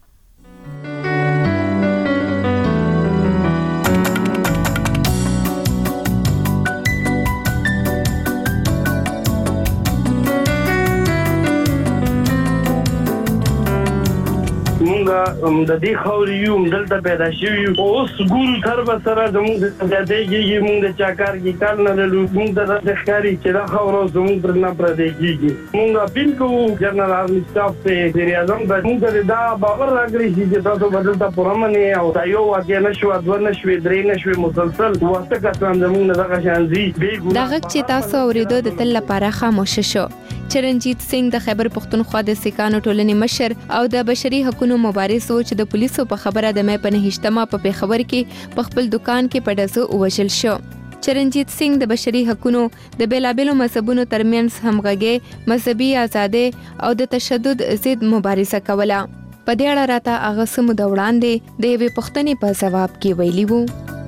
د دې خوري یو دلته پیدا شوی اوس ګورو تر به سره زموږ د زیاتېږي موږ د چاکار کې کار نه لرو. موږ د ښکاری چې دا خورو زموږ پر نه پردېږي. موږ اپیل کوو جنرال آرمي سټاف ته وزیر اعظم ته موږ دا باور راکړي چې تاسو بدلته پرمنه او دا یو واقع نشو ادور نشو درې نشو مسلسل واسطه کسان زموږ نه دغه شانزي دا غږ چې تاسو اوریدو د تل لپاره خاموش شو. چرنجیت سنگھ د خیبر پختونخوا د سکانو ټولنې مشر او د بشري حقوقو مبارز چې د پولیسو په خبره د مې په 9 په پیښور کې په خپل دکان کې په ډزو ووژل شو. چرنجیت سنگھ د بشري حقوقو د بیلابېلو مذهبونو ترمنځ همغږي مذهبي ازادي او د تشدد ضد مبارزه کوله. په دې اړه راته هغه سمو د وړاندې د یوې پوښتنې په ځواب کې ویلي وو.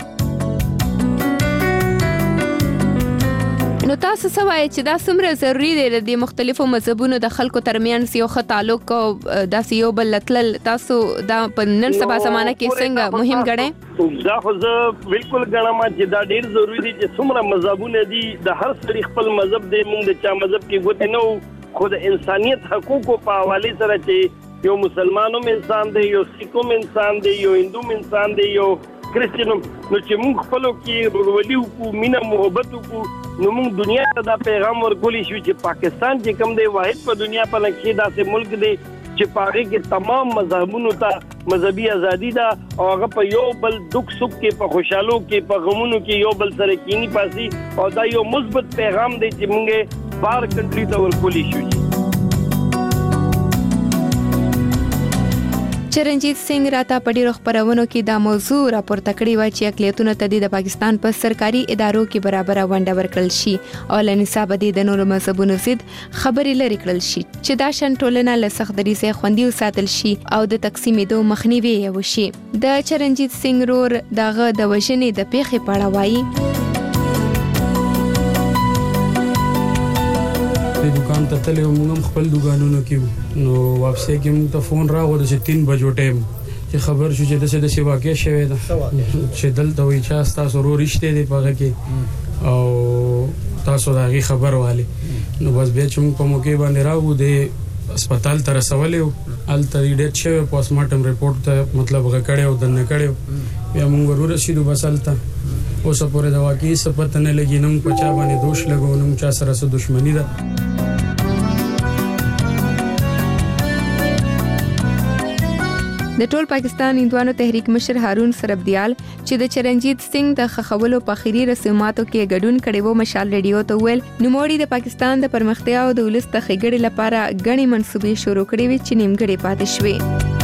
نو تاسو سوای چې دا څومره ضروری دی د مختلفو مذهبونو د خلکو ترمنځ یو ښه تعلق او داسې یو بل تل تاسو دا په نن سبا زمانه کې څنګه مهم ګڼئ؟ دا خو زه بالکل ګڼم چې دا ډیر ضروری دی چې څومره مذهبونه دي د هر څړي خپل مذهب دی. موږ د چا مذهب کې ګوتې نه خو د انسانیت حقوقو په حواله سره چې یو مسلمانوم انسان دی یو سیکوم انسان دی یو هندوم انسان دی یو کرسچنوم نو چې موږ خپلو کې ورولي وکړو مینه محبت وکړو نو موږ دنیا ته دا پیغام ورکولی شو چې پاکستان چې کوم دی واحد په دنیا په لکه داسې ملک دی چې پاره کې تمام مذهبونو ته مذهبي ازادي ده او هغه په یو بل دک سک کې په خوشحالو کې په غمونو کې یو بل سره کینی پاسي او دا یو مثبت پیغام دی چې موږ بار کنټری ته ورکولی شو. چرنجیت سنگھ راته په ډیرو خبرونو کې دا موضوع راپورته کړې و چې اقلیتونو ته د پاکستان په سرکاري ادارو کې برابر ونډه ورکړل شي او لنصاب دي د نورو مذهبونو ضد خبرې لري کړل شي چې دا شن ټولنه له سختري سره خوندي وساتل شي او د تقسیمېدو مخنیوي وشي. د چرنجیت سنگھ رور دغه د وژنې د پیښې په اړه وایي. دکان ته تلو موږ خپل دکانونو کې نو واپسې کې موږ ته فون راغله چې 3 بجو ټیم چې خبر شو چې د څه واقع شوه دا چې دلته وی چې تاسو ورو رښتې دی پغه کې او تاسو دا غي خبر والي نو بس بیا چې موږ په موقع باندې راو د هسپتال ته رسولیو الته ډیټ شوی پوسټ مارټم ریپورت ته مطلب غکړیو دنه کړیو بیا موږ ورور رسیدو بسالته اوس پورې د واقعي سپت نه لګی نو پچا باندې دوش لګو نو چا سره سره دښمنی ده. د ټول پاکستان هندوانو تحریک مشر هارون سربدیال چې د چرنجیت سنگ د خخولو په اخیری رسوماتو کې ګډون کړي وو مشال ریډیو ته ویل نوموړي د پاکستان د پرمختیا او د ولس د ښېګړې لپاره غني منصوبې شروع کړې وي چې نیمګړې پاتې شوې.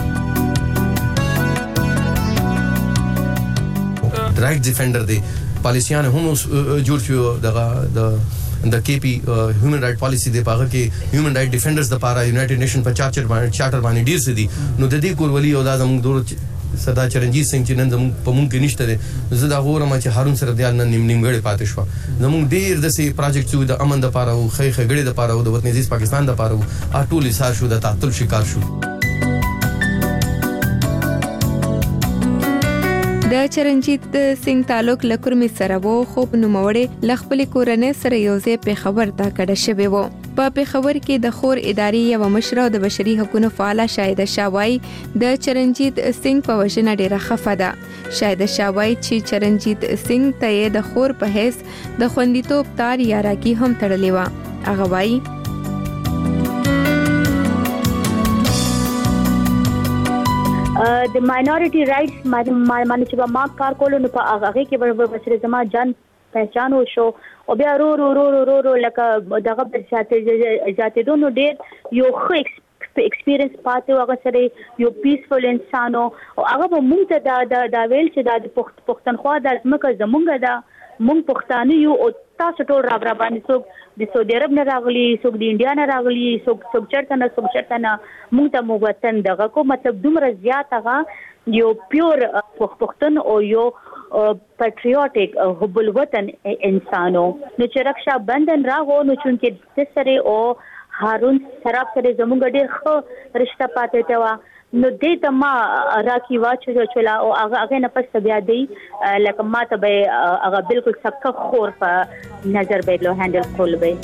رائټ ډیفندر دی پالیسیان هم جوړ شو د KP هیومن رائټ پالیسی د پاغه کې هیومن رائټ ډیفندرز د پاره یونایټډ نیشن په چارټر باندې ډیر سدي نو د دې کورولي او د زموږ دور صدا چرنجیت سنگ چې نن زموږ په مونږ کې نشته دي زه دا غوړم چې هارون سربدیال نن نیمګړی پاتې شو زموږ ډیر د سي پروجیکټ چې د امن د پاره او خېګړې د پاره او د وطن عزیز پاکستان د پاره ټول حصار شو د تعطل شکار شو. د چرنجیت سنگ تعلق لکرمي سره وو خو نوموړي لخپل کورنۍ سره یوځای په خبر تا کډه شوی وو. په پیښور کې د خور ادارې یو مشره د بشري حقوقو فعاله شاهده شاوای د چرنجیت سنگ په وژنه ډیره خفه ده. شاهده شاوای چې چرنجیت سنگ ته د خور په حیث د خوندیتوب تار یا راکی هم تړلې و. هغه وایي د ماینورټي رائټس باندې چې ما کار کولو نو په هغه کې به زما جان پہچان وشو او بیا رو لکه دغه ذاتې دونو ډېر یو ښه ایکسپیرینس پاتې هغه سره یو پیسفل انسانو او هغه به مونږ ته دا ویل چې دا پښتونخوا د ځمکه زمونږ ده مونږ پښتانه یو او تاسو ټول را باندې څوک د سعودي عرب نه راغلي څوک د انډیا نه راغلي څوک چرته نه مونږ ته مو وطن دغه کو مطلب دومره زیات هغه یو پیور پښتون او یو پیټریوټیک حب الوطن انسانو نو چې رکشا بندن راغو نو چونکه د سره او هارون سراب سره زموږ ډېر ښه رشتہ پاتې تا نو دې ته ما راکی واچو چلا او هغه نه پس بیا دی لکه ما ته به هغه بالکل سکه خور په نظر به له هندل کول به.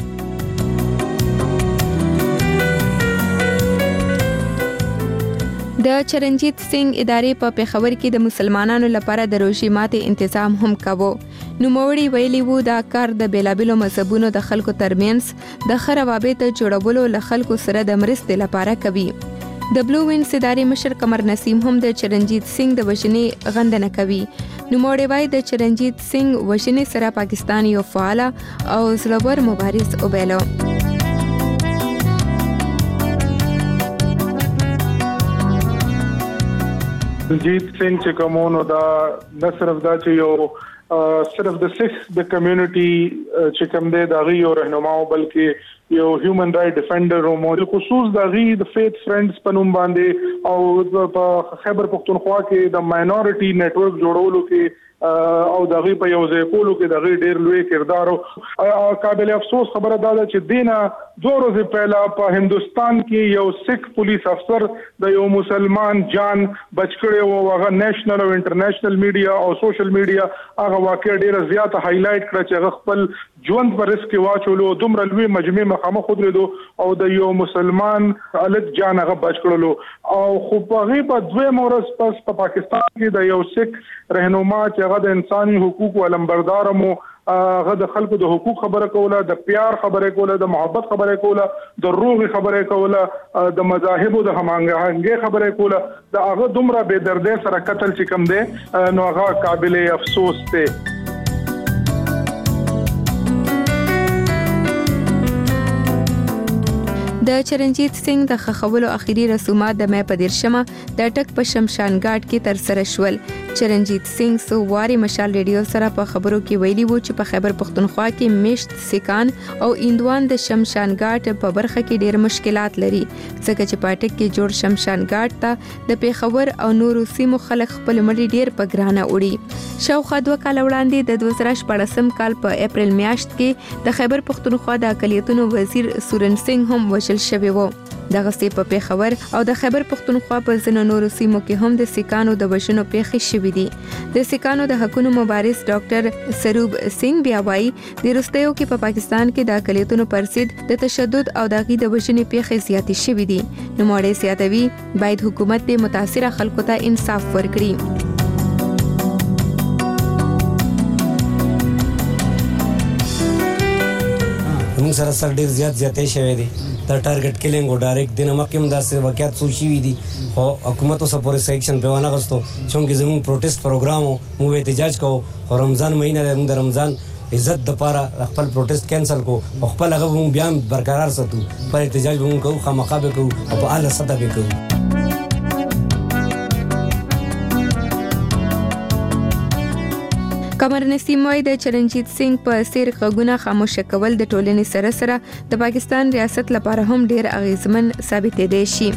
د چرنجیت سنگ ادارې په پیښور کې د مسلمانانو لپاره د روژې ماتې تنظیم هم کاوه. نوموړي ویلي وو دا کار د بیلابیلو مذهبونو د خلکو ترمنځ د ښه روابط جوړولو له خلکو سره د مرستې لپاره کوي. د بلو وینز ادارې مشر قمر نسیم هم د چرنجیت سنگ د وژنې غندنه کوي. نوموړي وایي د چرنجیت سنگ وژنې سره پاکستان یو فعال او زړور مبارز وبیلو. جیت سنگ چې کومونو دا نه صرف دا چې یو صرف د سکس د کمیونټي چې کوم دی دا غي او رهنماو بلکې یو هیومن رائټ ډیفندر او مو خصوص دا غي د فیث فرندز په نوم باندې او په خیبر پختونخوا کې د ماینورټي نتورک جوړولو کې او د غي په یو ځای کولو کې د غي ډیر لوی کردار او قابل افسوس خبره ده چې دینه 2 ورځې پهلا په هندستان کې یو سکھ پولیس افسر د یو مسلمان جان بچ کړی او هغه نېشنل او انټرنیشنل میډیا او سوشل میډیا هغه واقع ډیر زیات هایلایټ کړ چې خپل ژوند پر رسک واچولو دومره لوی مجمع مخامخ خودلو او د یو مسلمان الک جان هغه بچ کړلو او خو په غي په 2 مورس پس په پاکستان کې د یو سکھ رهنما چې هغه د انساني حقوقو علمبردار مو هغه د خلکو د حقوق خبره کوله د پیار خبره کوله د محبت خبره کوله د روغ خبره کوله د مذاهبو د هماهنګي خبره کوله د هغه دومره بے دردی سره قتل چې کم دی نو هغه قابل افسوس دی. د چرنجیت سنگ د خخولو اخیری رسومات د مې په 13مه د ټک په شمشان ګاټ کې تر سره شول. چرنجیت سنگ سو واري مشال ریډیو سره په خبرو کې ویلي وو چې په خیبر پختونخوا کې میشت سکان او اندوان د شمشان ګاټ په برخه کې ډېر مشکلات لري ځکه چې پټک کې جوړ شمشان ګاټ ته د پیښور او نورو سیمو خلک خپل مړي ډېر په ګرانه وړي. شاوخوا 2 کال وړاندې د 2014 کال په اپریل میاشت کې د خیبر پختونخوا د اقلیتونو وزیر سورن سنگ هم وشل شوی وو. دغه سي په پیښور او د خیبر پښتونخوا په ځینو نورو سیمو کې هم د سیکانو د وژنو پیښې شوې دي. د سیکانو د حقوقو مبارز ډاکټر سروب سنگ بیا وایي د وروستیو کې په پاکستان کې د اقلیتونو پر ضد د تشدد او د غي د وژنې پیښې زیاتې شوې دي. نو مړې سیاتوي باید حکومت د متاثره خلکو ته انصاف ورکړي. موږ سره ډېر زیاتې شوې دي د ټارګټ کیلینګ او ډایرکټ د مخکې هم داسې واقعیت څو شوي دي خو حکومت اوسه پورې سیکشن په ونه غوښتو چې زموږ پروټیسټ پروګرام مو احتجاج کوو او رمضان مهینه د رمضان عزت د پاره خپل پروټیسټ کینسل کو او خپل هغه مو بیا برقرار ساتو پر احتجاج مو کوو خامخا به کوو او په اعلی سطح به کوو. قمر نسیم وايي د چرنجیت سنگ په سیر غږونه خاموش کول د ټولنې سره سره د پاکستان ریاست لپاره هم ډیر اغیزمن ثابتېدای شي.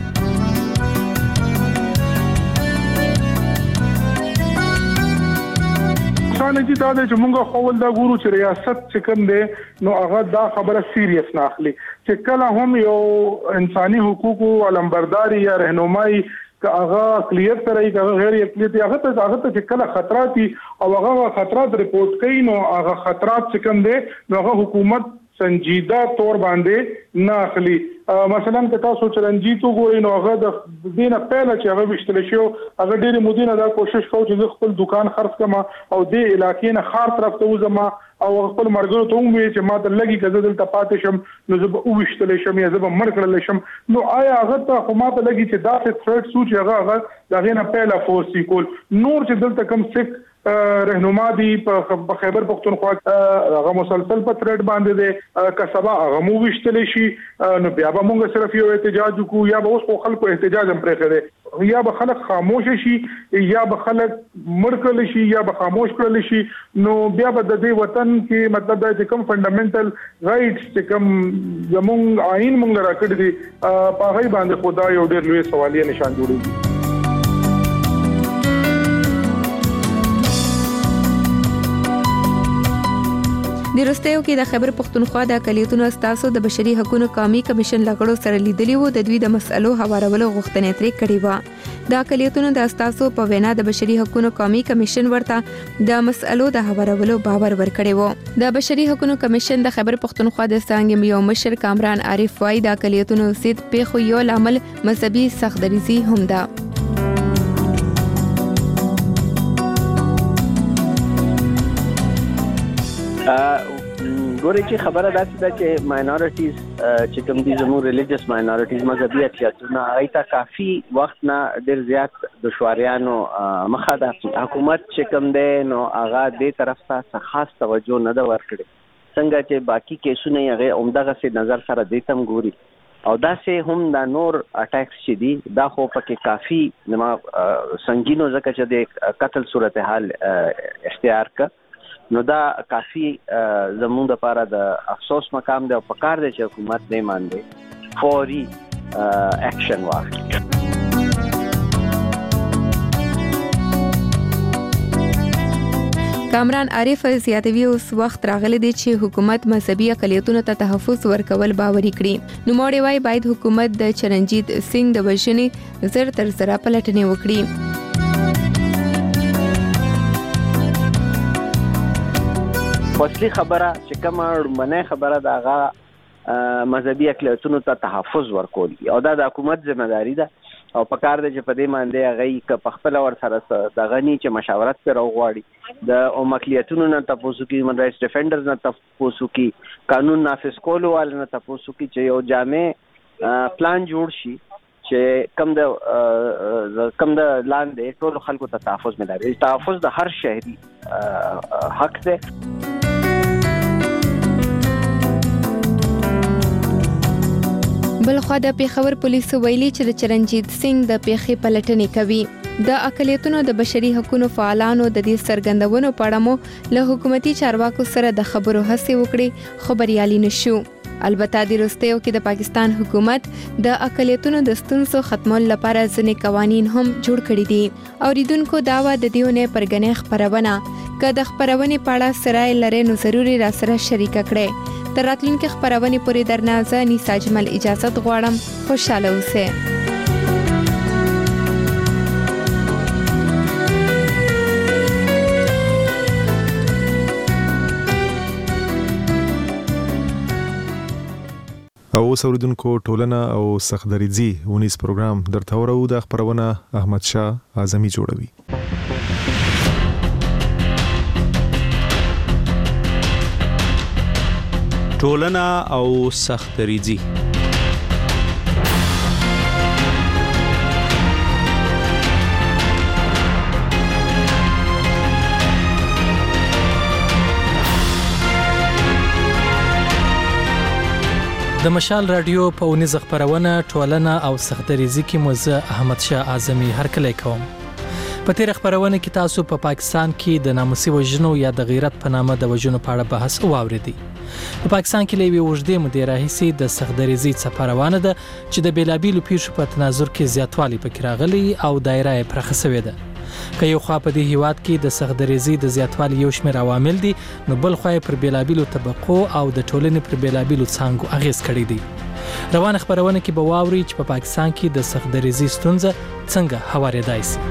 څنګه چې دا چې موږ خپل دا ګورو چې ریاست چې کوم دی نو هغه دا خبره سیریس نه اخلي چې کله هم یو انساني حقوقو علمبرداري یا رهنمایي که هغه کلیت سره ای که غیر کلیت هغه ته چې کله خطرات او هغه خطرات ریپورت کوي نو هغه خطرات چې کوم دي نو هغه حکومت سنجیده تور باندې نه اخلي. مثلا که تاسو چرنجیت وګورئ نو هغه د دینه پهله چې هغه وشتل شو هغه ډېر مودینه دا کوشش کوي چې خپل دکان خرڅ کما او د علاقې نه خار طرف ته وزما او خپل مرګرو ته وموي چې ما ته لګي کزه دلته پاتې شم نو زه به وشتل شم یا زه به مړ کړل شم نو آیا هغه ته خو ما ته لګي چې دا څه ثریټ سوچ هغه دا غینه پهله فورسي کول نور چې دلته کم سک رهنما دي په خیبر پختونخوا هغه مسلسل په ثریټ باندې دي کسبا هغه مو وشتل شي نو بیا به موږ صرف یو احتجاج وکړو یا به اوس خلکو احتجاج هم پرې کړي یا به خلک خاموش شي یا به خلک مړ کړل شي یا به خاموش کړل شي نو بیا به د دې وطن کې مطلب دا چې کوم فندامنټل رائټس چې کوم زموږ آئین موږ راکړی دي په هغه باندې خدای یو ډېر لوی سوالیه نشان جوړوي. د وروستیو کې د خیبر پښتونخوا د اقلیتونو استاسو د بشري حقوقو قومي کمیشن لغړو سره لیدلی وو د دوی د مسلو هوارولو غوښتنه ترې کړې و. د اقلیتونو د استاسو په وینا د بشري حقوقو قومي کمیشن ورته د مسلو د هوارولو باور ورکړی و. د بشري حقوقو کمیشن د خیبر پښتونخوا د څنګه یو مشر کامران عارف وايي د اقلیتونو ضد پیښو یو لامل مذهبي سختدریزي هم ده. ګورې چې خبره داسې ده چې ماینورټیز چې کوم دي زموږ ریلیجیس ماینورټیز مذهبي اقلیتونه هغوی ته کافي وخت نه ډېر زیات دشواریانو مخه ده. حکومت چې کوم دی نو هغه دې طرف ته څه خاص توجه نه ده ورکړې څنګه چې باقي کیسونه یې هغې همدغسې نظر سره دې ته هم ګوري او داسې هم دا نور اټیکس چې دي دا خو پکې کافي سنګینو ځکه چې د قتل صورتحال اختیار که نو دا کافی زموږ لپاره د افسوس مقام دی او پکار دی چې حکومت نه مانده فوري اکشن واخلي. کامران عارف زیاتوي اوس وخت راغلی دی چې حکومت مذهبي اقلیتونو ته تحفظ ورکول باوري کړي. نو موري وايي باید حکومت د چرنجیت سنگ د وژنې زر تر زره پلټنې وکړي. اصلي خبره چې کومه لومړنۍ خبره د هغه مذهبي اقلیتونو ته تحفظ ورکول او دا د حکومت ذمہداري ده او پکار دی چې په دې باندې هغوی که پخپله ورسره دغه ني چې مشاورت پرې راوغواړي د اقلیتونو نه تپوس وکړي هیومن رایټس ډیفینډرز نه تپوس وکړي قانون نافذ کولو والو نه تپوس وکړي چې یو جامع پلان جوړ شي چې کم د لاندې ټولو خلکو ته تحفظ ملایي. تحفظ د هر شهري حق دی. بلخوا د پیښور پولیسو ویلي چې د چرنجیت سنگ د پیښې پلټنې کوي. د اقلیتونو د بشري حقوقو فعالانو د دې څرګندونو په اړه مو له حکومتي چارواکو سره د خبرو هڅې وکړې خو بریالي نشو. البته د وروستیو کې د پاکستان حکومت د اقلیتونو د ستونزو ختمولو لپاره ځینې قوانین هم جوړ کړي دي. اوریدونکو داوا د دیونه پرګنې خبرونه که د خبرونې په اړه سره لري نو ضروري را سره شریک کړئ. تر راتلونکي خبرونه پورې درنه زه نیسا جمل اجازه غواړم. خوشاله اوسئ. او اوریدونکو ټولنه او سختدریزي ونیس پروګرام درته ورو د خبرونه احمد شاه اعظمي جوړوي. ټولنه او سختدریزي. د مشال رادیو په ونیز خبرونه ټولنه او سختدریزي کې موزه احمد شاه اعظمي هرکلی کوم. په تیر خبرونه کې تاسو په پاکستان کې د ناموسي وژنو یا د غیرت په نامه د وژنو په اړه بحث واوریدي. په پاکستان کې لوي وژدې مودې راهیسي د سختدریزي څخه روانه ده چې د بیلابیلو پیښو په تناظر کې زیاتوالی پکې راغلي او دایره یې پراخه شوې ده. که یو خوا په دې هیواد کې د سختدریزي د زیاتوالي یو شمېر عوامل دي، نو بل خوا پر بیلابیلو طبقو او د ټولنې پر بیلابیلو څانګو اغیز کړی دی. روان خبرونه کې به واوري چې په پاکستان کې د سختدریزي ستونزه څنګه هوارېدای شي.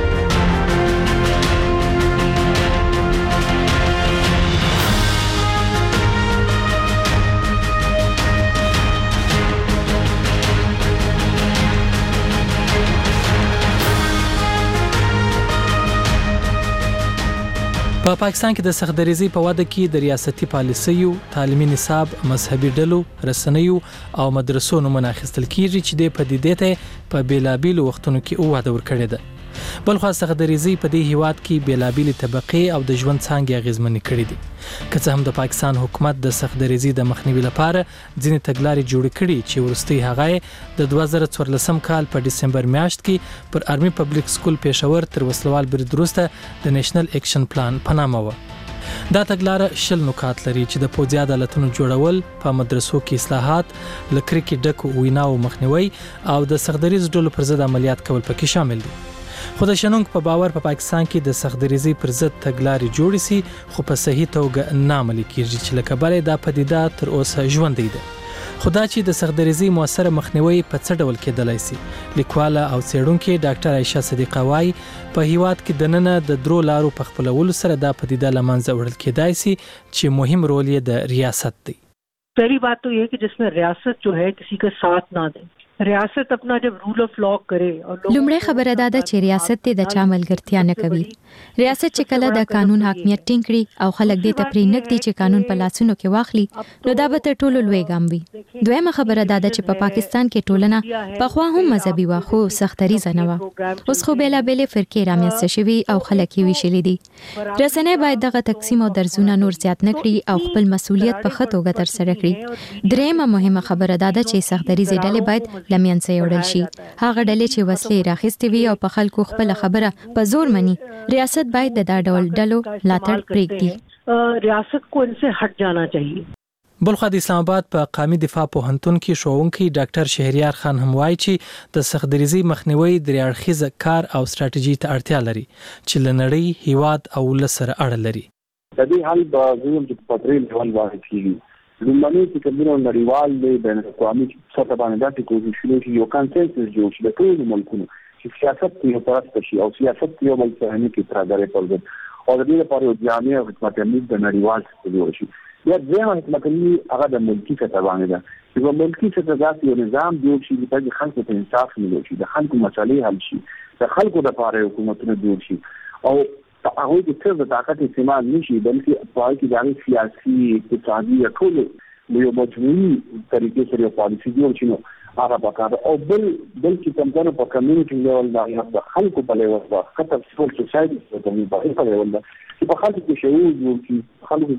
په پاکستان کې د سختدریزي په وده کې د ریاستي پالیسیو، تعلیمي نصاب، مذهبي ډلو، رسنیو او مدرسو نومونه اخیستل کیږي چې د پدیدې ته په بیلابیلو وختونو کې وده ورکړې ده. بل خو سختدریزي په دې هیواد کې بیلابیلې طبقې او د ژوند څانګې اغیزمنې کړې دي. که څه هم د پاکستان حکومت د سختدریزي د مخنیوي لپاره ځینې تګلارې جوړې کړي چې وروستۍ هغه د 2014 کال په ډسمبر میاشت کې پر آرمي پبلک سکول پېښور تر وسلوال برید وروسته د نېشنل اکشن پلان په نامه و. دا تګلاره 20 نکات لري چې د پوځي عدالتونو جوړول، په مدرسو کې اصلاحات، له کرکې ډکو ویناو مخنیوي او د سختدریز ډلو پر ضد عملیات کول پکې شامل دي. خو د شنونګ په باور په پاکستان کې د سختدریزي پر ضد تګلارې جوړې سي، خو په صحیح توګه نه عملي کیږي چې لکه بلې دا پدیده تر اوسه ژوندۍ ده. خو دا چې د سختدریزي موثره مخنیوي په څه ډول کېدلی سي، لیکواله او څېړونکې ډاکټر عایشه صدیقه وایي په هیواد کې دننه د درو لارو په خپلولو سره دا پدیده له منځه وړل کېدای سي چې مهم رول یې د ریاست دی. पहली बात तो ये है कि जिसमें रियासत जो है किसी का साथ ना दे. ریاست اپنا جب رول اف لا کرے اور لومړی خبره دا ده چې ریاست د چا ملګرتیا نه کوي. ریاست چې کله د قانون حاکمیت ټینګ کړي او خلک دې ته پرې نږدې چې قانون په لاسونو کې واخلي، نو دا به تر ټولو لوی ګام وي. دویمه خبره دا ده چې په پاکستان کې ټولنه پخوا هم مذهبي وه خو سختدریزه نه وه. اوس خو بیلابېلې فرقې رامنځته شوي او خلک یې ویشلي دي. رسنۍ باید دغه تقسیم او درزونه نور زیات نه کړي او خپل مسؤلیت په ښه توګه ترسره کړي. درېیمه مهمه خبره دا ده چې سختدریزې ډلې باید لمنځه یوړل شي. هغه ډلې چې وسلې راخیستې وي او په خلکو خپل خبره په زور مني، ریاست باید د دا ډول ډلو ملاتړ پرېږدي. ریاست کو ان سے ہٹ جانا چاہیے. بلخو د اسلام آباد په قومي دفاع پوهنتون کې ښوونکی ډاکټر شهریار خان هم وایي چې د سختدریزي مخنیوي درې اړخیزه کار او ستراتیژي ته اړتیا لري چې له نړۍ، هیواد او ولس سره اړه لري. د دې حل به زموږ د پاتري لیول باندې کیږي. لومړنی چې کومو نړیوال دی بین الاقوامي سطح باندې دا چې کوشش شي یو کنسنسس جوړ شي د ټولو ملکونو چې سیاست یو طرف شي او سیاست یو بل څه نه کې تراداري پرځي او د دې لپاره یو جامع حکومت امنیت د نړیوال څخه جوړ شي. یا ځینې حکومت امنیت هغه د ملکی سطح باندې ده چې په ملکی سطح داسې یو نظام جوړ شي چې خلکو ته انصاف ملي شي، د خلکو مسالې حل شي، د خلکو لپاره حکومتونه جوړ شي او هغه د څه د طاقت استعمال نشي بلکې په حال کې د سیاسي، اقتصادي ټول یو مجموعي طریقې سره یو پالیسي جوړ شي. نو هغه پکاره او بل چې څنګه په کمیونټي لیول باندې د خلکو په لیول باندې خاطر سیول سوسایټي په لیول باندې چې په خلکو کې شعور جوړ شي، خلکو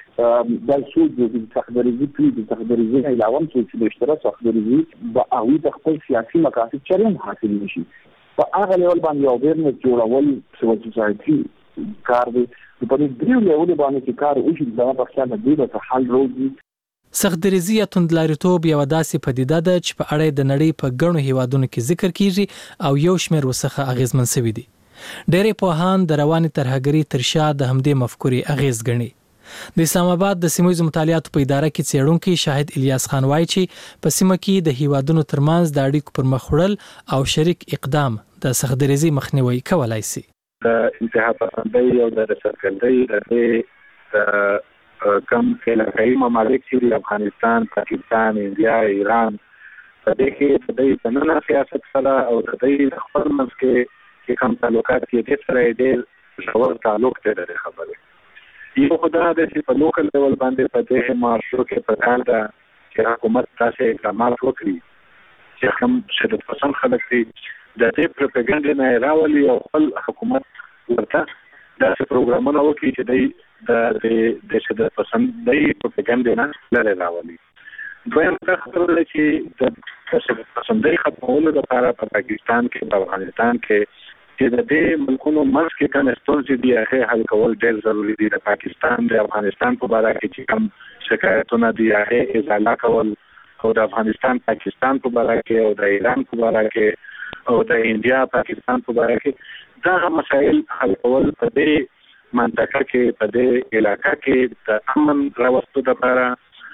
کې د سود د سختدریزي د سختدریزي علاوه چې د اشتراک سختدریزي د هغوی د خپل سیاسي مقاصد چرم حاصل نشي. په هغه لیول باندې یو ورنه جوړول سیول سوسایټي کار دی. په دې دریو لیول باندې چې کار وشي دا په خپل د دې حل روزي. سختدریزي یا توندلاریتوب یو داسې پدیده ده چې په اړه د نړۍ په ګڼو هیوادونو کې ذکر کیږي او یو شمېر وسخه اغیزمن شوي دي. ډېری پوهان د رواني ترهګرۍ تر شا د همدې مفکورې اغیز ګڼي. د اسلام آباد د سیمه مطالعاتو په اداره کې څېړونکي شاهد الیاس خان وایي چې په سیمه کې د هیوادونو ترمنځ د اړیکو پر مخ وړل او شریک اقدام د سختدریزي مخنیوي کولای شي. د انتها پسندۍ او د سرګردۍ د کم علاقایي ممالک چې افغانستان، پاکستان، انډیا، ایران په دې کې د دې تننه سیاست سره او د دې خپل منځ کې کوم تعلقات کې د سره ډېر ژور تعلق دی خبره. یو خدای د چې په لوکل لیول باندې په دې مارشو کې په کار ده چې حکومت تاسو اقدامات وکړي چې کوم شدت پسند خلک دي د دې پروپاګاندا نه راولي او خپل حکومت ورته د پروګرامونو وکړي چې د شدت پسند د پروپاګاندا نه لري راولي. دویم خبره ده چې د شدت پسندۍ ختمولو لپاره په پاکستان کې په افغانستان کې چې د دې ملکونو منځ کې کوم ستونزې دي هغه حل کول ډېر ضروري دي. د پاکستان د افغانستان په اړه کې کوم شکایتونه دي هغه ازاله کول او د افغانستان پاکستان په اړه کې او د ایران په اړه کې او د انډیا پاکستان په اړه کې دا مسایل حل کول په دې منطقه کې په دې علاقې کې د امن راوستلو لپاره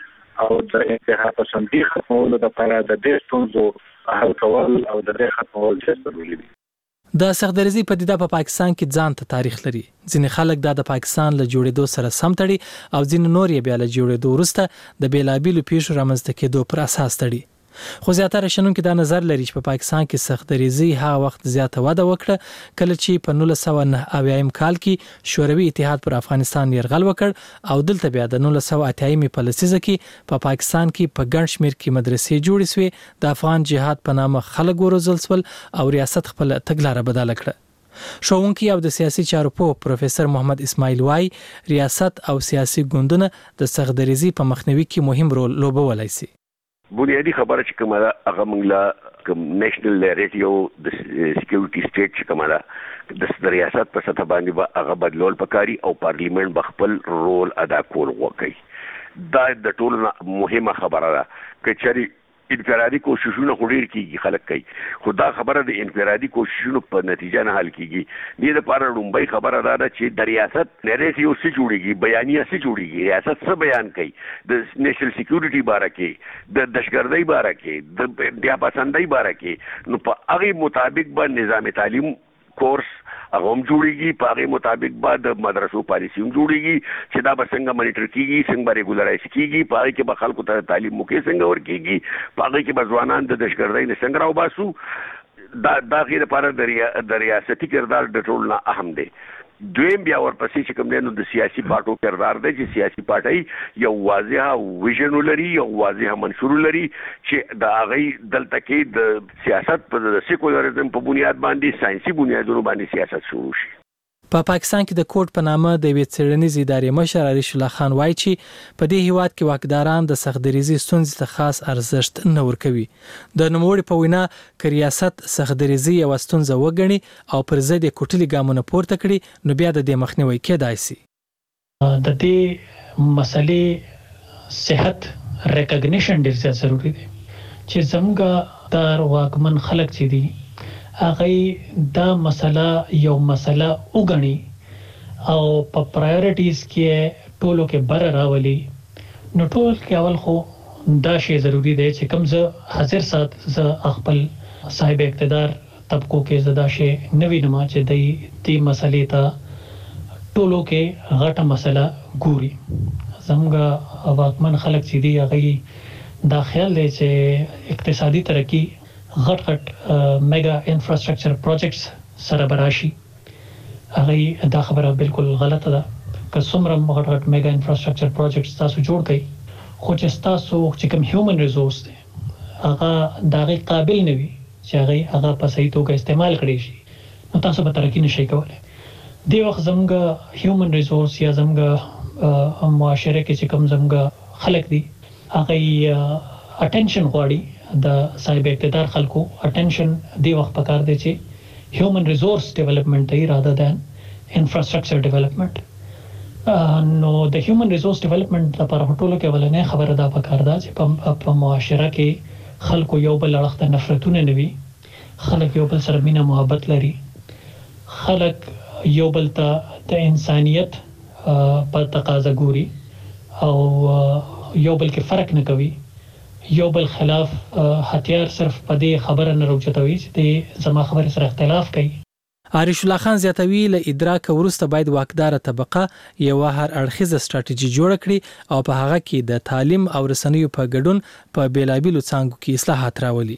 او د انتها پسندۍ ختمولو لپاره د دې ستونزو حل کول او د دې ختمول ضروري دي. د سختدریزي پدیده په پاکستان کې ځان ته تاریخ لري. ځینې خلک دا د پاکستان له جوړېدو سره سم تړي او ځینې نور یې بیا له جوړېدو وروسته د بیلابیلو پیښو رامنځته کېدو پر اساس تړي. خو زیاتره شنونکي دا نظر لري چې په پاکستان کې سختدریزي هغه وخت زیاته وده وکړه کله چې په 1989 کال کې شوروي اتحاد پر افغانستان یرغل وکړ او دلته بیا د 1988 په لسیزه کې په پاکستان کې په ګڼ شمېر کې مدرسې جوړې شوې، د افغان جهاد په نامه خلک وروزل شول او ریاست خپل تګلاره بدله کړه. ښوونکي او د سیاسي چارو په پروفیسور محمد اسماعیل وای ریاست او سیاسي ګوندونه د سختدریزي په مخنیوي کې مهم رول لوبولای شي. بنیادی خبره چې کومه ده هغه موږ لا کوم نېشنل نریټیو د سکیورټي سټیټ چې کومه ده د ریاست په سطح باندې به هغه بدلول پکاري او پارلیمنت به خپل رول ادا کول غواړي. دا د ټولو مهمه خبره ده که چېرې انفرادي کوششونه ډېر کیږي خلک کوي، خو دا خبره د انفرادي کوششونو په نتیجه نه حل کیږي. دې لپاره لومړی خبره دا ده چې د ریاست نریټیو څه جوړیږي، بیانیه څه جوړیږي، ریاست څه بیان کوي د نېشنل سکیورټي باره کې، د دهشتګردۍ باره کې، د انتها پسندۍ باره کې، نو په هغې مطابق به نظام تعلیم کورس هغه هم جوړیږي، په هغې مطابق به د مدرسو پالیسي هم جوړیږي چې دا به څنګه مانیټر کیږي، څنګه به ریګولرایز کیږي، په هغې کې به خلکو ته تعلیم موقع څنګه ورکیږي، په هغې کې به ځوانان د دهشتګردۍ نه څنګه راوباسو. دا هغې لپاره د ریاستي کردار د ټولو نه اهم دی. دویم بیا ورپسې چې کوم دی نو د سیاسي پارټو کردار دی چې سیاسي پارټۍ یو واضحه ویژن ولري، یو واضحه منشور ولري چې د هغې دلته کې د سیاست په سیکولرزم په بنیاد باندې ساینسي بنیادونو باندې سیاست شروع شي. په پاکستان کې د کوټ په نامه د یوې څېړنیزې ادارې مشر عریش الله خان وایي چې په دې هیواد کې واکداران د سختدریزي ستونزې ته خاص ارزښت نه ورکوي. د نوموړي په وینا که ریاست سختدریزي یوه ستونزه وګڼي او پر ضد یې کوټلي ګامونه پورته کړي نو بیا د دې مخنیوی کېدای شي. د دې مسلې صحت ریکګنیشن ډېر زیات ضروري دی چې زموږ د واکمن خلک چې دي هغه دا مسله یو مسله وګڼي او په پرایورټیز کې ټولو کې بر راولي. نو ټول کې اول خو دا شی ضروری دی چې کوم زه حاضر سات زه خپل صاحب اقتدار طبقو کې زدا شی نوی نما چې دې مسلې ته ټولو کې غټه مسله ګوري. زموږ واکمن خلک چې دي هغه دا خیال دی چې اقتصادي ترقی غټ میگا انفراستراکچر پروجیکټس سره براشي. هغه دا خبره بالکل غلطه ده. که څومره غټ میگا انفراستراکچر پروجیکټس تاسو جوړ کړئ خو چې تاسو چې کوم هیومن ریسورس دی هغه د هغې قابل نه وي چې هغه په صحیح توګه استعمال کړی شي نو تاسو به ترقي نشئ کولی. دې وخت زموږ هیومن ریسورس یا زموږ معاشره کې چې کوم زموږ خلک دي هغه اټینشن غواړي، د صاحب اقتدار خلکو اټینشن دی وخت پکار دی چې هیومن ریسورس ډیولپمنٹ دی rather than انفراستراکچر ډیولپمنٹ. نو د هیومن ریسورس ډیولپمنٹ لپاره ټولو کې ولنې خبره دا پکار ده چې په معاشره کې خلکو یو بل اړخ ته نفرتونه نه وي، خلک یو بل سره مینه محبت لري، خلک یو بل ته د انسانیت په تقاضا ګوري او یو بل کې فرق نه کوي، یو بل خلاف هتیار صرف په دې خبره نه راوچتوي چې زما خبره سره اختلاف کوي. عارش الله خان زیاتوي له ادراک ورسته باید واکدار طبقه یو هر اړخیزه ستراتیژي جوړ کړي او په هغه کې د تعلیم او رسنیو په ګډون په بیلابیلو څانګو کې اصلاحات راولي.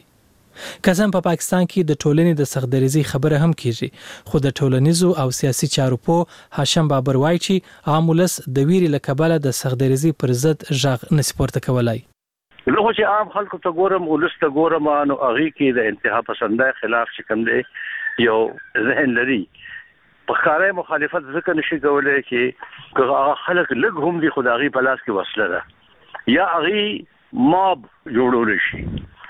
کسان په پاکستان کې د ټولنې د سختدریزي خبره هم کیږي، خو د ټولنیزو او سیاسي چارو په هاشم بابر وایي چې عام ولس د ویري له کبله د سختدریزي پر ضد ژغ نسی پورته کولای. نو چې عام خلکو ته ګورم، ولس ته ګورم، نو هغه کې د انتها پسندۍ خلاف چې کوم دی یو ذهن لري، په ښکاره مخالفت ځکه نشي کولای چې هغه خلک لږ هم دي خدایي په لاس کې وسله ده یا هغه ماب جوړول شي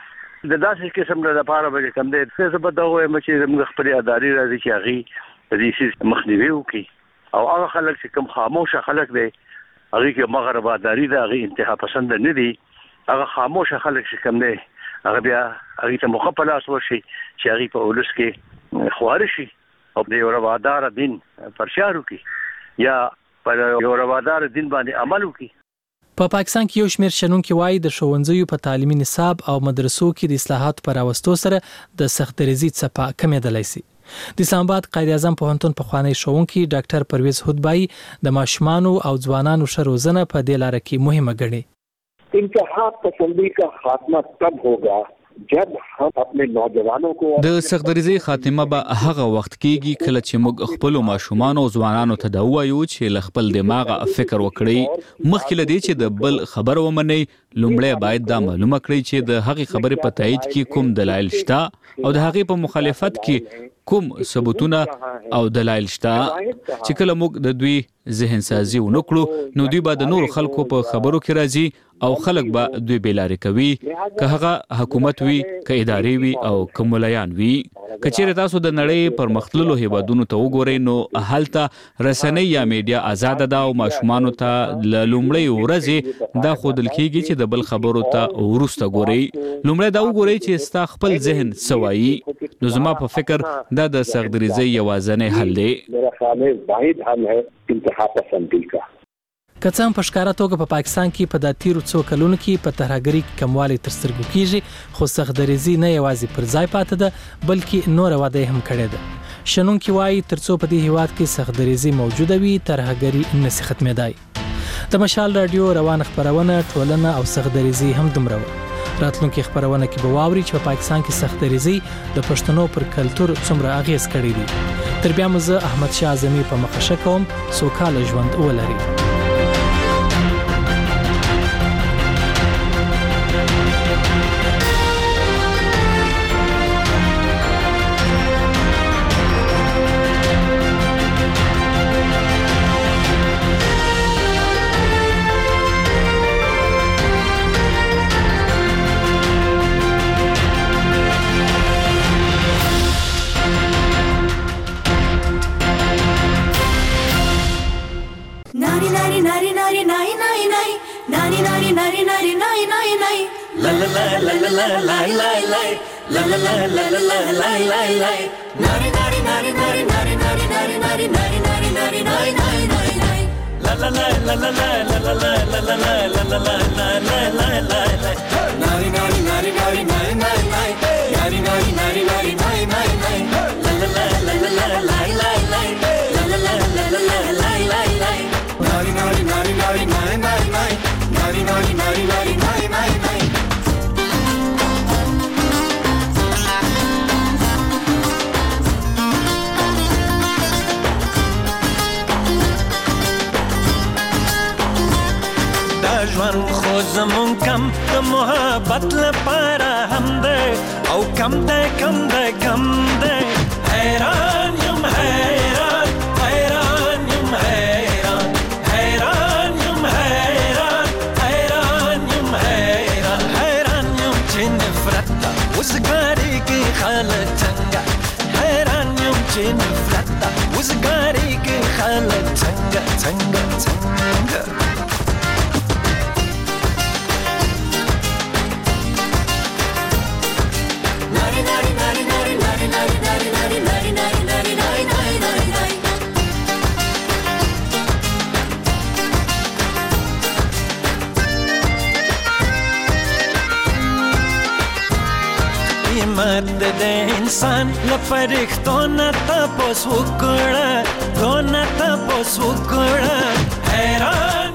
د داسې قسم لپاره به کوم دی څه به دا وایم چې موږ خپل اداري راځي چې هغه د دې مخنیوي وکړي او هغه خلک چې کوم خاموشه خلک دی هغه کې مغرباداري ده، هغه انتها پسند نه دي، هغه خاموشه خلک چې کوم دی هغه بیا هغه ته مخه په لاس ورشي چې هغه په ولس کې خوار شي او د یو روادار دین پرشار وکړي یا پر یو روادار دین باندې عمل وکړي. په پاکستان کې یو شمېر شنونکي وایي د ښوونځیو په تعلیمي نصاب او مدرسو کې د اصلاحاتو پر راوستو سره د سختدریزي څپه کمېدلی شي. د اسلام آباد قائد اعظم پوهنتون پخوانی ښوونکی ډاکټر پرویز هودبای د ماشومانو او ځوانانو ښه روزنه په دې لاره کې مهمه ګڼي. انتها پسندی کا خاتمہ تب ہوگا جب هم خپل نوجوانو کو د سختدریزي خاتمه به هغه وخت کېږي کله چې موږ خپل ماشومان او ځوانانو ته دا وایو چې خپل دماغ فکر وکړي، مخکې له دې چې د بل خبر ومني لومړی باید دا معلومه کړئ چې د هغې خبرې په تایید کې کوم دلایل شته او د هغې په مخالفت کې کوم ثبوتونه او دلایل شته. چې کله موږ د دوی ذهن سازي ونکړو نو دوی به د نور خلکو په خبرو کې راځي او خلک به دوی بیلارې کوي، که هغه حکومت وي، که ادارې وي او که ملایان وي. که چیرې تاسو د نړۍ پرمختللو هیوادونو ته وګورئ نو هلته رسنۍ یا میډیا آزاده ده او ماشومانو ته له لومړۍ ورځې دا ښودل کېږي چې د بل خبرو ته وروسته ګورئ. لومړی دا وګورئ چې ستا خپل ذهن څه وایي. نو زما په فکر دا د سختدریزۍ یوازینی حل دی. که څه هم په ښکاره توګه په پاکستان کې په تیرو څو کلونو کې په ترهګرۍ کموالی تر سترګو کېږي، خو سختدریزي نه یوازې پر ځای پاتې ده بلکې نوره وده هم کړې ده. شنونکي وایي تر څو په دې هیواد کې سختدریزي موجوده وي ترهګري نشي ختمېدای. د مشال رادیو روان خبرونه ټولنه او سختدریزي هم دومره وه. راتلونکي خبرونه کې به واوري چې په پاکستان کې سختدریزي د پښتنو پر کلتور څومره اغیز کړی دی. تر بیا مو زه احمد شاه اعظمي په مخه کوم سوکاله ژوند ولري. ژوند خو زمون کم د محبت لپاره هم ده او کم ده کم ده کم ده حیران یم حیران حیران یم حیران حیران یم حیران حیران یم حیران حیران یم چې نفرت ته وزګاري کې خلک څنګه حیران یم چې نفرت ته وزګاري کې خلک څنګه څنګه څنګه عظمت د انسان لپاره نه تاسو وکړه حیران